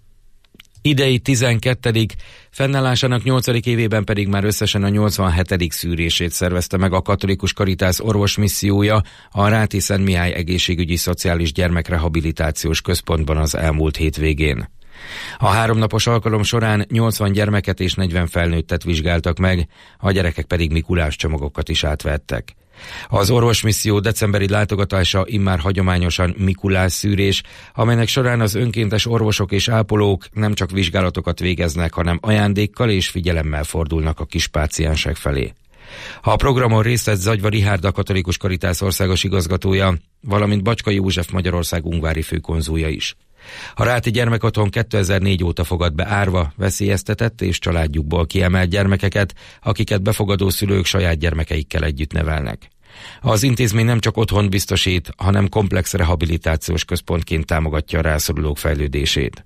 Idei tizenkettedik fennállásának nyolcadik évében pedig már összesen a nyolcvanhetedik szűrését szervezte meg a Katolikus Caritas orvosmissziója a Ráti Szent Mihály Egészségügyi Szociális Gyermekrehabilitációs Központban az elmúlt hétvégén. A háromnapos alkalom során nyolcvan gyermeket és negyven felnőttet vizsgáltak meg, a gyerekek pedig Mikulás csomagokat is átvettek. Az orvosmisszió decemberi látogatása immár hagyományosan Mikulás szűrés, amelynek során az önkéntes orvosok és ápolók nem csak vizsgálatokat végeznek, hanem ajándékkal és figyelemmel fordulnak a kis páciensek felé. A programon részt vett Zagyva Richárd, a Katolikus Caritas országos igazgatója, valamint Bacska József, Magyarország ungvári főkonzulja is. A Ráti Gyermekotthon kétezer-négy óta fogad be árva, veszélyeztetett és családjukból kiemelt gyermekeket, akiket befogadó szülők saját gyermekeikkel együtt nevelnek. Az intézmény nem csak otthont biztosít, hanem komplex rehabilitációs központként támogatja a rászorulók fejlődését.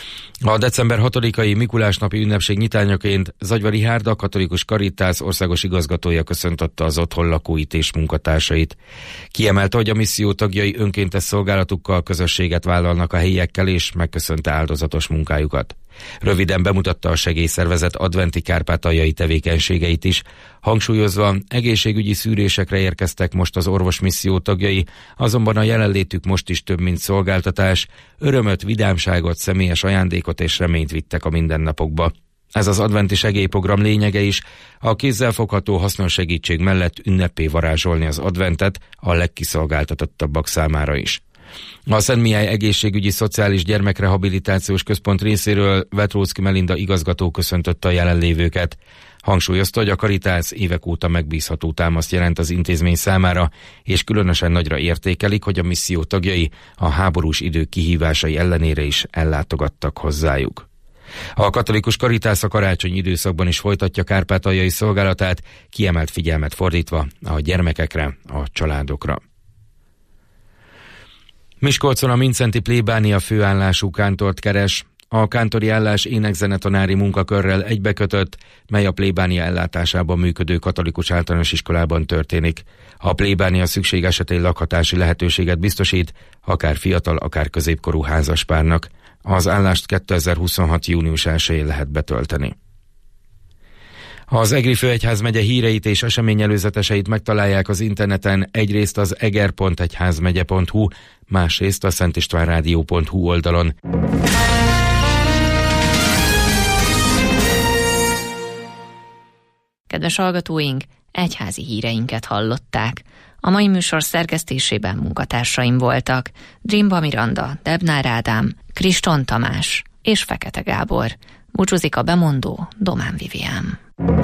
A december hatodikai Mikulás napi ünnepség nyitányaként Zagyva Richárd, a Katolikus Caritas országos igazgatója köszöntötte az otthon lakóit és munkatársait. Kiemelte, hogy a misszió tagjai önkéntes szolgálatukkal közösséget vállalnak a helyiekkel, és megköszönte áldozatos munkájukat. Röviden bemutatta a segélyszervezet adventi kárpátaljai tevékenységeit is, hangsúlyozva, egészségügyi szűrésekre érkeztek most az orvosmisszió tagjai, azonban a jelenlétük most is több, mint szolgáltatás, örömöt, vidámságot, személyes ajándékot és reményt vittek a mindennapokba. Ez az adventi segélyprogram lényege is, a kézzelfogható hasznos segítség mellett ünnepé varázsolni az adventet a legkiszolgáltatottabbak számára is. A Szent Mihály Egészségügyi Szociális Gyermekrehabilitációs Központ részéről Vetróczky Melinda igazgató köszöntötte a jelenlévőket. Hangsúlyozta, hogy a Caritas évek óta megbízható támaszt jelent az intézmény számára, és különösen nagyra értékelik, hogy a misszió tagjai a háborús idők kihívásai ellenére is ellátogattak hozzájuk. A Katolikus Caritas a karácsonyi időszakban is folytatja kárpátaljai szolgálatát, kiemelt figyelmet fordítva a gyermekekre, a családokra. Miskolcon a Mindszenty plébánia főállású kántort keres. A kántori állás énekzenetanári munkakörrel egybekötött, mely a plébánia ellátásában működő katolikus általános iskolában történik. A plébánia szükség esetén lakhatási lehetőséget biztosít, akár fiatal, akár középkorú házaspárnak. Az állást kétezer-huszonhat. június elsején lehet betölteni. Az Egri főegyházmegye híreit és eseményelőzeteseit megtalálják az interneten, egyrészt az eger pont egyházmegye pont hu, másrészt a szentistvánrádió pont hu oldalon. Kedves hallgatóink, egyházi híreinket hallották. A mai műsor szerkesztésében munkatársaim voltak: Drimba Miranda, Debnár Ádám, Kriston Tamás és Fekete Gábor. Búcsúzik a bemondó, Domán Vivián.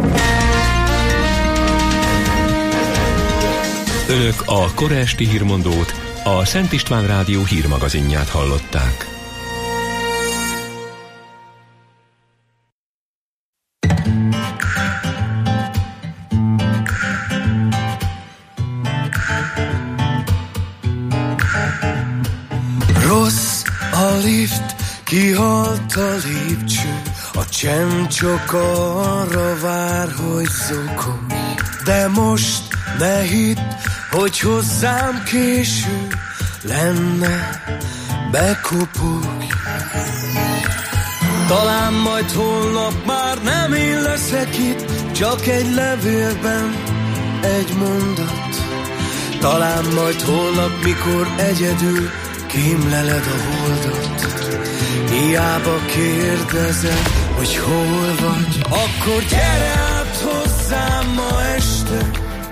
Önök a kora esti hírmondót, a Szent István Rádió hírmagazinját hallották. Rossz a lift, kihalt a lépcső, a csend csak arra vár, hogy zokogj. De most ne hidd, hogy hozzám késő lenne, bekopogj. Talán majd holnap már nem én leszek itt, csak egy levélben egy mondat. Talán majd holnap, mikor egyedül kémleled a holdat, hiába kérdezed, hogy hol vagy. Akkor gyere át hozzám ma este,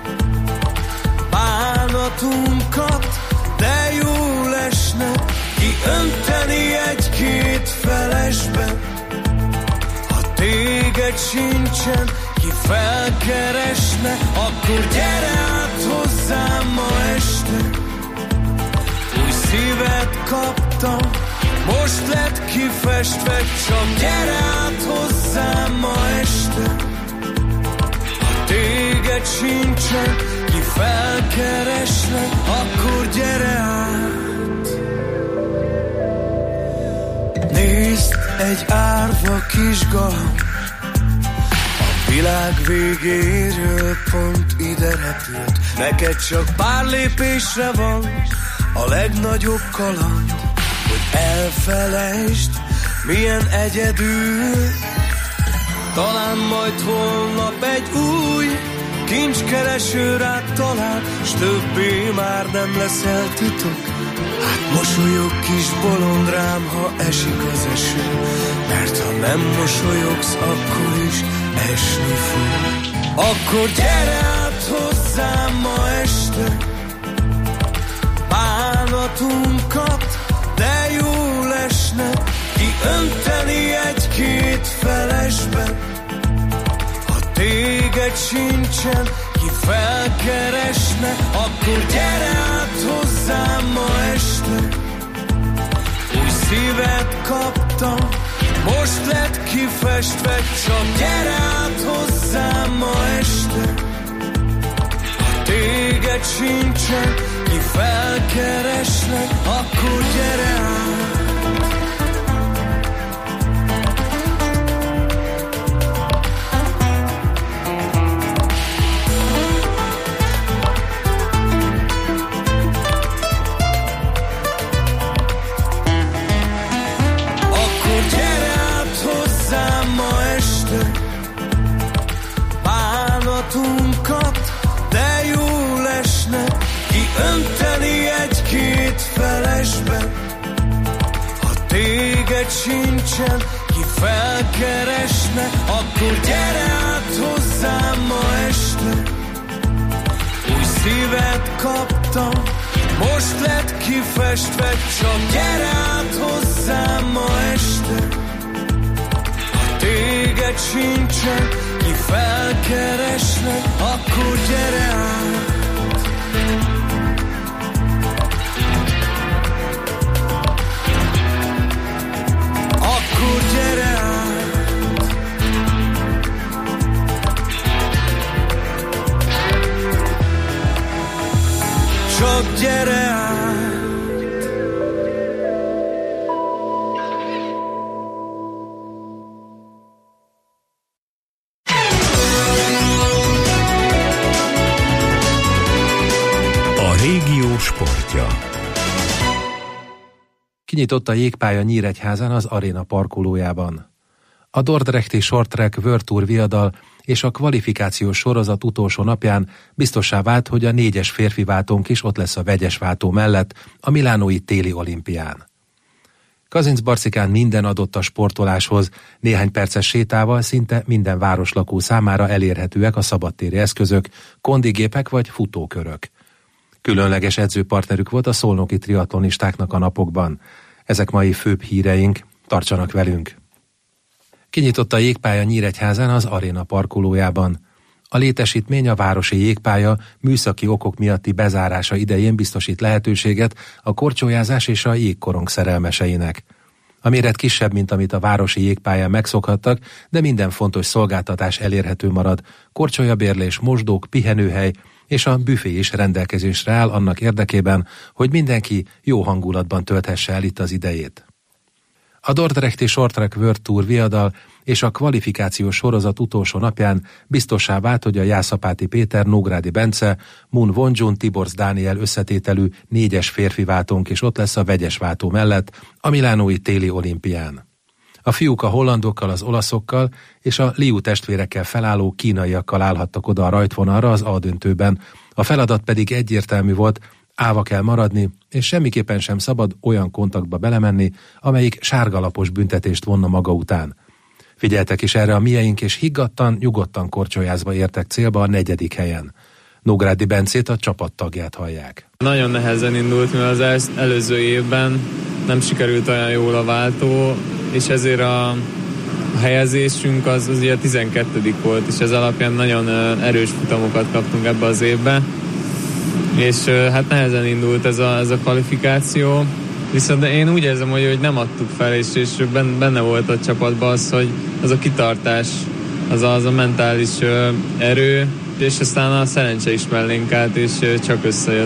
bánatunkat, de jó lesne kiönteni egy-két felesbe. Ha téged sincsen, ki felkeresne, akkor gyere át hozzám ma este. Új szívet kaptam, most lett kifestve, csak gyere át hozzám ma este. Ha téged sincsen, ki felkeresne, akkor gyere át. Nézd, egy árva kis galamb, a világ végéről pont ide repült. Neked csak pár lépésre van a legnagyobb kaland, hogy elfelejtsd, milyen egyedül. Talán majd holnap egy új kincskereső rád talál, s többé már nem leszel titok. Hát mosolyog kis bolond rám, ha esik az eső, mert ha nem mosolyogsz, akkor is esni fog. Akkor gyere át hozzám ma este, bánatunkat, de jó lesne kiönteni egy-két felesbe. Ha téged sincsen, ki felkeresne, akkor gyere át hozzám ma este. Új szívet kaptam, most lett kifestve, csak gyere át hozzám ma este. Ha téged sincsen, ki felkeresne, akkor gyere át. De jó lesne kiönteni egy-két felesbe. Ha téged sincsen, ki felkeresne, akkor gyere át hozzám ma este. Új szívet kaptam, most lett kifestve, csak gyere át hozzám ma este. Ha téged sincsen, ki felkeresne, akkor gyere át. Akkor gyere át. Csak gyere át. Régió sportja. Kinyitott a jégpálya Nyíregyházán az aréna parkolójában. A Dordrechte Short Track World Tour viadal és a kvalifikációs sorozat utolsó napján biztossá vált, hogy a négyes férfi váltónk is ott lesz a vegyes váltó mellett a milánói téli olimpián. Kazincbarcikán minden adott a sportoláshoz, néhány perces sétával szinte minden városlakó számára elérhetőek a szabadtéri eszközök, kondigépek vagy futókörök. Különleges edzőpartnerük volt a szolnoki triatlonistáknak a napokban. Ezek mai főbb híreink, tartsanak velünk! Kinyitott a jégpálya Nyíregyházán az aréna parkolójában. A létesítmény a városi jégpálya műszaki okok miatti bezárása idején biztosít lehetőséget a korcsolyázás és a jégkorong szerelmeseinek. A méret kisebb, mint amit a városi jégpályán megszokhattak, de minden fontos szolgáltatás elérhető marad. Korcsolyabérlés, mosdók, pihenőhely és a büfé is rendelkezésre áll annak érdekében, hogy mindenki jó hangulatban tölthesse el itt az idejét. A Dordrechte Short Track World Tour viadal és a kvalifikációs sorozat utolsó napján biztossá vált, hogy a Jászapáti Péter, Nógrádi Bence, Mun Vonjun, Tiborcs Dániel összetételű négyes férfi váltónk is ott lesz a vegyes váltó mellett a milánói téli olimpián. A fiúk a hollandokkal, az olaszokkal és a Liu testvérekkel felálló kínaiakkal állhattak oda a rajtvonalra az A-döntőben, a feladat pedig egyértelmű volt, állva kell maradni, és semmiképpen sem szabad olyan kontaktba belemenni, amelyik sárgalapos büntetést vonna maga után. Figyeltek is erre a mieink, és higgadtan, nyugodtan korcsolyázva értek célba a negyedik helyen. Nógrádi Bencét, a csapattagját hallják. Nagyon nehezen indult, mivel az előző évben nem sikerült olyan jól a váltó, és ezért a helyezésünk az, az ugye tizenkettedik volt, és ez alapján nagyon erős futamokat kaptunk ebbe az évbe. És hát nehezen indult ez a, ez a kvalifikáció, viszont én úgy érzem, hogy, hogy nem adtuk fel, és, és benne volt a csapatban az, hogy az a kitartás, az a, az a mentális erő, és aztán a szerencse is mellénk állt, és csak összejött.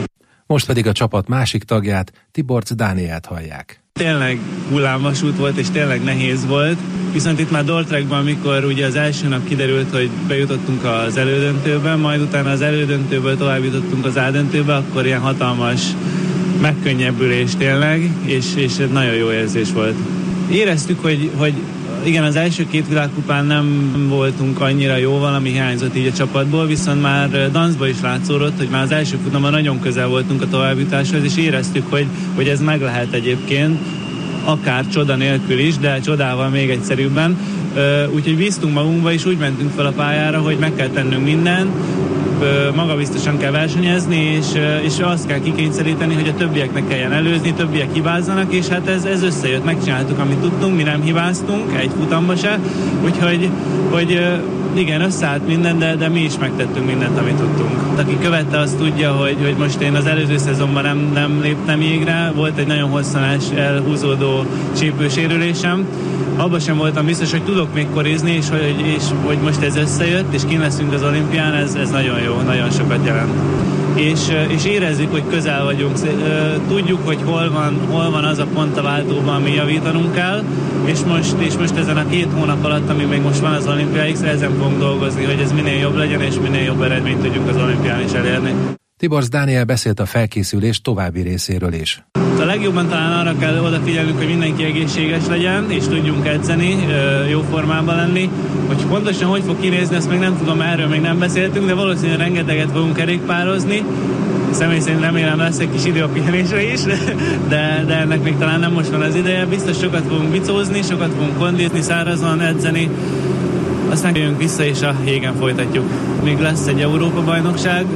Most pedig a csapat másik tagját, Tiborcs Dánielt hallják. Tényleg hullámvasút volt, és tényleg nehéz volt. Viszont itt már Dordrechtben, amikor ugye az első nap kiderült, hogy bejutottunk az elődöntőbe, majd utána az elődöntőből tovább jutottunk az A-döntőbe, akkor ilyen hatalmas megkönnyebbülés tényleg, és, és egy nagyon jó érzés volt. Éreztük, hogy, hogy igen, az első két világkupán nem voltunk annyira jó, valami hiányzott így a csapatból, viszont már Danszban is látszódott, hogy már az első futamban nagyon közel voltunk a továbbjutáshoz, és éreztük, hogy, hogy ez meg lehet egyébként, akár csoda nélkül is, de csodával még egyszerűbben. Úgyhogy bíztunk magunkba, és úgy mentünk fel a pályára, hogy meg kell tennünk mindent, magabiztosan kell versenyezni, és, és azt kell kikényszeríteni, hogy a többieknek kelljen előzni, többiek hibázzanak, és hát ez, ez összejött, megcsináltuk, amit tudtunk, mi nem hibáztunk, egy futamba se, úgyhogy hogy igen, összeállt minden, de, de mi is megtettünk mindent, amit tudtunk. Aki követte, azt tudja, hogy, hogy most én az előző szezonban nem, nem léptem jégre, volt egy nagyon hosszanás, elhúzódó csípősérülésem. Abban sem voltam biztos, hogy tudok még korizni, és hogy, és hogy most ez összejött, és kint leszünk az olimpián, ez, ez nagyon jó, nagyon sokat jelent. És, és érezzük, hogy közel vagyunk. Tudjuk, hogy hol van, hol van az a pont a váltóban, ami javítanunk kell, és most, és most ezen a két hónap alatt, ami még most van az olimpiáig, ezen fogunk dolgozni, hogy ez minél jobb legyen, és minél jobb eredményt tudjunk az olimpián is elérni. Tiborcs Dániel beszélt a felkészülés további részéről is. A legjobban talán arra kell odafigyelnünk, hogy mindenki egészséges legyen, és tudjunk edzeni, jó formában lenni. Hogy pontosan hogy fog kinézni, ezt még nem tudom, erről még nem beszéltünk, de valószínűleg rengeteget fogunk kerékpározni. Személy szerint remélem lesz egy kis idő a pihenésre is, de, de ennek még talán nem most van az ideje. Biztos sokat fogunk bicózni, sokat fogunk kondizni, szárazon edzeni. Aztán jövünk vissza, és a hégen folytatjuk. Még lesz egy Európa-bajnokság.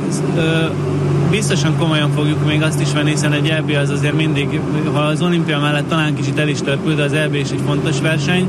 Biztosan komolyan fogjuk még azt is venni, hiszen egy é bé az azért mindig, ha az olimpia mellett talán kicsit el is törpül, de az é bé is egy fontos verseny.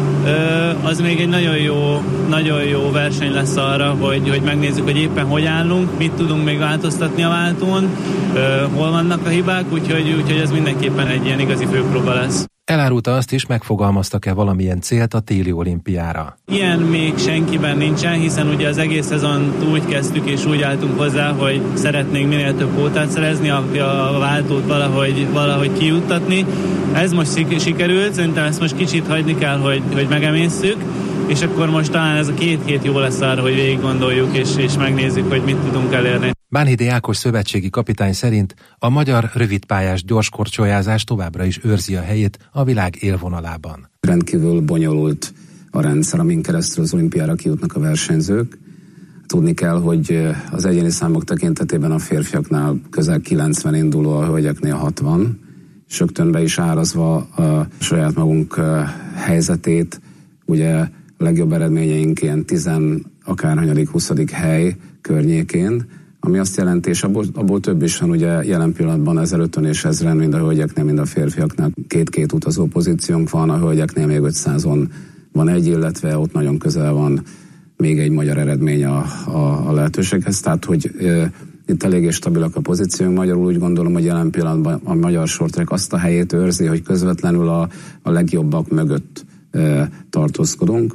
Az még egy nagyon jó, nagyon jó verseny lesz arra, hogy, hogy megnézzük, hogy éppen hogy állunk, mit tudunk még változtatni a váltón, hol vannak a hibák, úgyhogy, úgyhogy ez mindenképpen egy ilyen igazi főpróba lesz. Elárulta azt is, megfogalmaztak-e valamilyen célt a téli olimpiára. Ilyen még senkiben nincsen, hiszen ugye az egész szezont úgy kezdtük és úgy álltunk hozzá, hogy szeretnénk minél több pótát szerezni, a, a váltót valahogy, valahogy kijuttatni. Ez most sikerült, szerintem ezt most kicsit hagyni kell, hogy, hogy megemészszük, és akkor most talán ez a két hét jó lesz arra, hogy végig gondoljuk és, és megnézzük, hogy mit tudunk elérni. Bánhidi Ákos szövetségi kapitány szerint a magyar rövidpályás gyorskorcsolyázás továbbra is őrzi a helyét a világ élvonalában. Rendkívül bonyolult a rendszer, amin keresztül az olimpiára kijutnak a versenyzők. Tudni kell, hogy az egyéni számok tekintetében a férfiaknál közel kilencven induló, a hölgyeknél hatvan, és rögtön be is árazva a saját magunk helyzetét, ugye a legjobb eredményeink ilyen tizen, akárhanyadik, huszadik hely környékén, ami azt jelenti, és abból, abból több is van, ugye jelen pillanatban ezerötven és ezren, mind a hölgyeknél, mind a férfiaknál két-két utazó pozíciónk van, a hölgyeknél még ötszázon van egy, illetve ott nagyon közel van még egy magyar eredmény a, a, a lehetőséghez, tehát hogy e, itt eléggé stabilak a pozíciónk, magyarul úgy gondolom, hogy jelen pillanatban a magyar short track azt a helyét őrzi, hogy közvetlenül a, a legjobbak mögött e, tartózkodunk,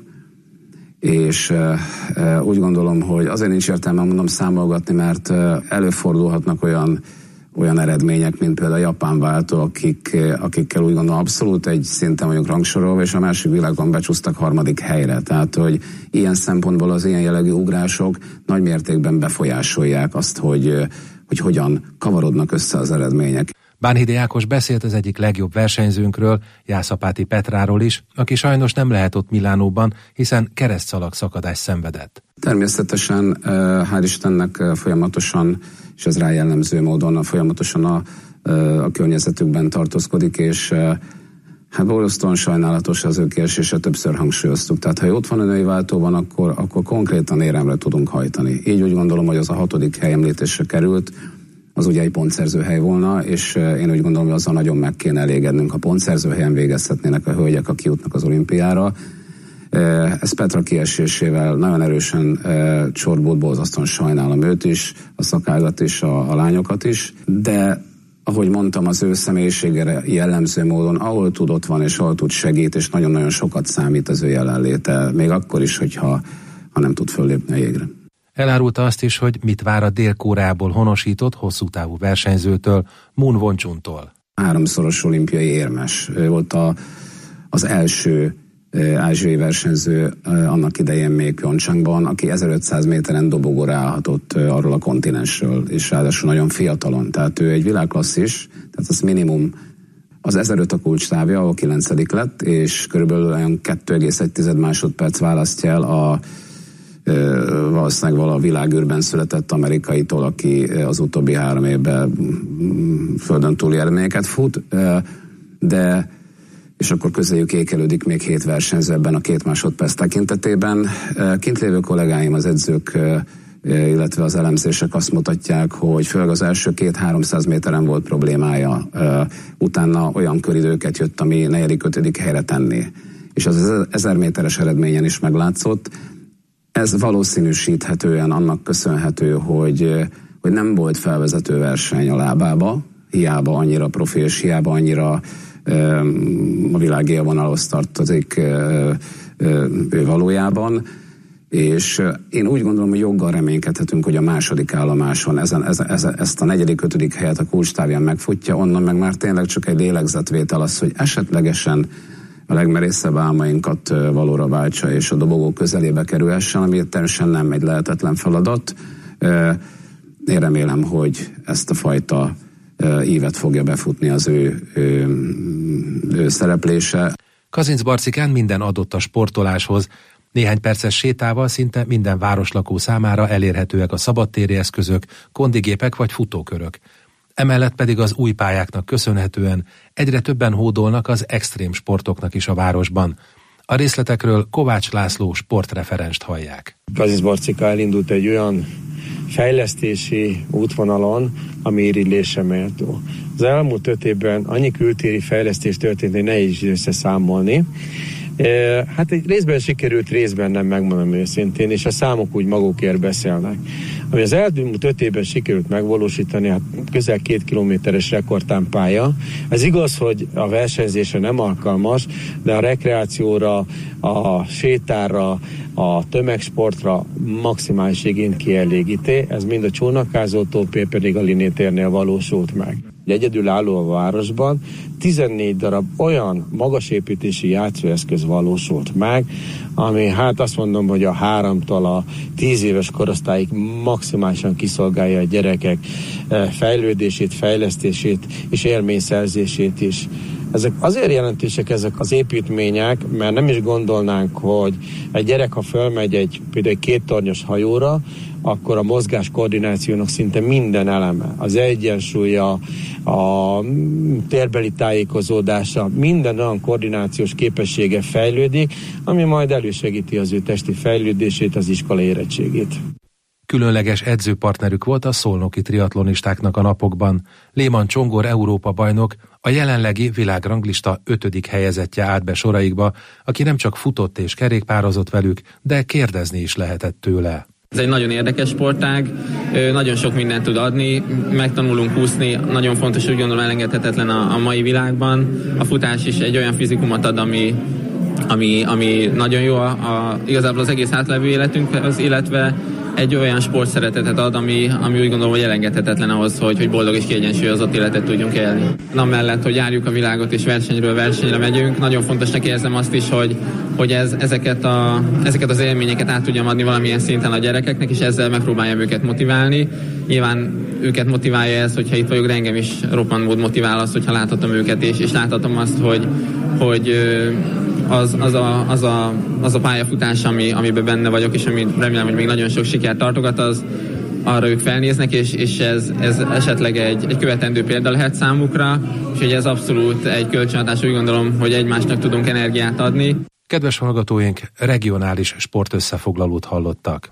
és e, e, úgy gondolom, hogy azért nincs értelme mondom számolgatni, mert e, előfordulhatnak olyan, olyan eredmények, mint például a japán váltó, akik, akikkel úgy gondolom abszolút egy szinten vagyunk rangsorolva, és a másik világban becsúsztak harmadik helyre. Tehát, hogy ilyen szempontból az ilyen jellegű ugrások nagy mértékben befolyásolják azt, hogy, hogy hogyan kavarodnak össze az eredmények. Bánhidi Ákos beszélt az egyik legjobb versenyzőnkről, Jászapáti Petráról is, aki sajnos nem lehet ott Milánóban, hiszen keresztszalag szakadás szenvedett. Természetesen, hál' Istennek folyamatosan, és ez rá jellemző módon folyamatosan a, a környezetükben tartózkodik, és hát borzasztóan sajnálatos az ő kiesése, többször hangsúlyoztuk. Tehát ha ott van a női váltóban, akkor, akkor konkrétan éremre tudunk hajtani. Így úgy gondolom, hogy az a hatodik hely említésre került, az ugye egy pontszerző hely volna, és én úgy gondolom, hogy azzal nagyon meg kéne elégednünk, ha pontszerző helyen végezhetnének a hölgyek, akik jutnak az olimpiára. Ez Petra kiesésével nagyon erősen csorbult, borzasztóan sajnálom őt is, a szakágat is, a, a lányokat is, de ahogy mondtam, az ő személyiségére jellemző módon, ahol tud, ott van, és ahol tud segít, és nagyon-nagyon sokat számít az ő jelenléte, még akkor is, hogyha ha nem tud föllépni a jégre. Elárulta azt is, hogy mit vár a Dél-Koreából honosított hosszútávú versenyzőtől, Moon Won-chuntól. Háromszoros olimpiai érmes. Ő volt a, az első ázsiai versenyző annak idején még Pyeongchangban, aki ezerötszáz méteren dobogóra állhatott arról a kontinensről, és ráadásul nagyon fiatalon. Tehát ő egy világklasszis, tehát az minimum az ezeröt a kulcstávja, ahol kilencedik lett, és körülbelül olyan kettő egész egy másodperc választja el a valószínűleg vala a világűrben született amerikaitól, aki az utóbbi három évben földön túli eredményeket fut, de és akkor közéjük ékelődik még hét versenyző ebben a két másodperc tekintetében. Kint lévő kollégáim, az edzők, illetve az elemzések azt mutatják, hogy főleg az első két-háromszáz méteren volt problémája, utána olyan köridőket jött, ami negyedik-ötödik helyre tenni. És az ezer méteres eredményen is meglátszott. Ez valószínűsíthetően annak köszönhető, hogy, hogy nem volt felvezető verseny a lábába, hiába annyira profi és hiába annyira a világ élvonalhoz tartozik ő valójában, és én úgy gondolom, hogy joggal reménykedhetünk, hogy a második állomáson ezen, ezen, ezen, ezt a negyedik, ötödik helyet a kulcstávján megfutja, onnan meg már tényleg csak egy lélegzetvétel az, hogy esetlegesen a legmerészebb álmainkat valóra váltsa, és a dobogó közelébe kerülhessen, ami teljesen nem egy lehetetlen feladat. Én remélem, hogy ezt a fajta ívet fogja befutni az ő, ő, ő szereplése. Kazinc Barcikán minden adott a sportoláshoz. Néhány perces sétával szinte minden városlakó számára elérhetőek a szabadtéri eszközök, kondigépek vagy futókörök. Emellett pedig az új pályáknak köszönhetően egyre többen hódolnak az extrém sportoknak is a városban. A részletekről Kovács László sportreferenst hallják. Kazinc Barcika elindult egy olyan fejlesztési útvonalon, ami irigylésre méltó. Az elmúlt öt évben annyi kültéri fejlesztés történt, hogy nehéz összeszámolni. Hát egy részben sikerült, részben nem, megmondom őszintén, és a számok úgy magukért beszélnek. Ami az elmúlt öt évben sikerült megvalósítani, hát közel két kilométeres rekordtámpálya. Ez igaz, hogy a versenyzésre nem alkalmas, de a rekreációra, a sétára, a tömegsportra maximális igényt kielégíti. Ez mind a csónakázótól, pedig a Linétérnél valósult meg. Egyedülálló a városban tizennégy darab olyan magasépítési játszóeszköz valósult meg, ami hát azt mondom, hogy a háromtól a tíz éves korosztályig maximálisan kiszolgálja a gyerekek fejlődését, fejlesztését és élményszerzését is. Ezek azért jelentősek ezek az építmények, mert nem is gondolnánk, hogy egy gyerek, ha fölmegy egy például egy kéttornyos hajóra, akkor a mozgás koordinációnak szinte minden eleme, az egyensúlya, a térbeli tájékozódása, minden olyan koordinációs képessége fejlődik, ami majd elősegíti az ő testi fejlődését, az iskola érettségét. Különleges edzőpartnerük volt a szolnoki triatlonistáknak a napokban. Léman Csongor Európa bajnok, a jelenlegi világranglista ötödik helyezettje állt be soraikba, aki nem csak futott és kerékpározott velük, de kérdezni is lehetett tőle. Ez egy nagyon érdekes sportág, nagyon sok mindent tud adni, megtanulunk úszni, nagyon fontos, úgy gondolom elengedhetetlen a, a mai világban. A futás is egy olyan fizikumot ad, ami, ami, ami nagyon jó a, a, igazából az egész átlevő életünkhez, illetve egy olyan sportszeretetet ad, ami, ami úgy gondolom, hogy elengedhetetlen ahhoz, hogy, hogy boldog és kiegyensúlyozott életet tudjunk élni. Amellett, hogy járjuk a világot és versenyről versenyre megyünk, nagyon fontosnak érzem azt is, hogy, hogy ez, ezeket, a, ezeket az élményeket át tudjam adni valamilyen szinten a gyerekeknek, és ezzel megpróbáljam őket motiválni. Nyilván őket motiválja ez, hogyha itt vagyok, de engem is roppant mód motivál az, hogyha láthatom őket, és, és láthatom azt, hogy, hogy az, az, a, az, a, az a pályafutás, ami, amiben benne vagyok, és ami remélem, hogy még nagyon sok sikert tartogat, az arra ők felnéznek, és, és ez, ez esetleg egy, egy követendő példa lehet számukra, és hogy ez abszolút egy kölcsönhatás, úgy gondolom, hogy egymásnak tudunk energiát adni. Kedves hallgatóink, regionális sportösszefoglalót hallottak.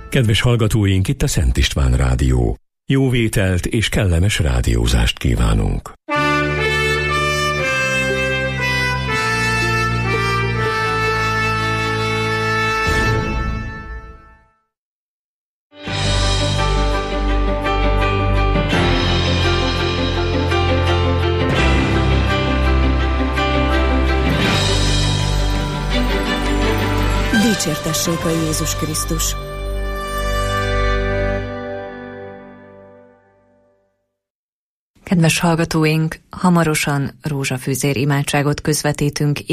Kedves hallgatóink, itt a Szent István Rádió. Jó vételt és kellemes rádiózást kívánunk. Dicsértessék a Jézus Krisztus! Kedves hallgatóink, hamarosan rózsafűzér imádságot közvetítünk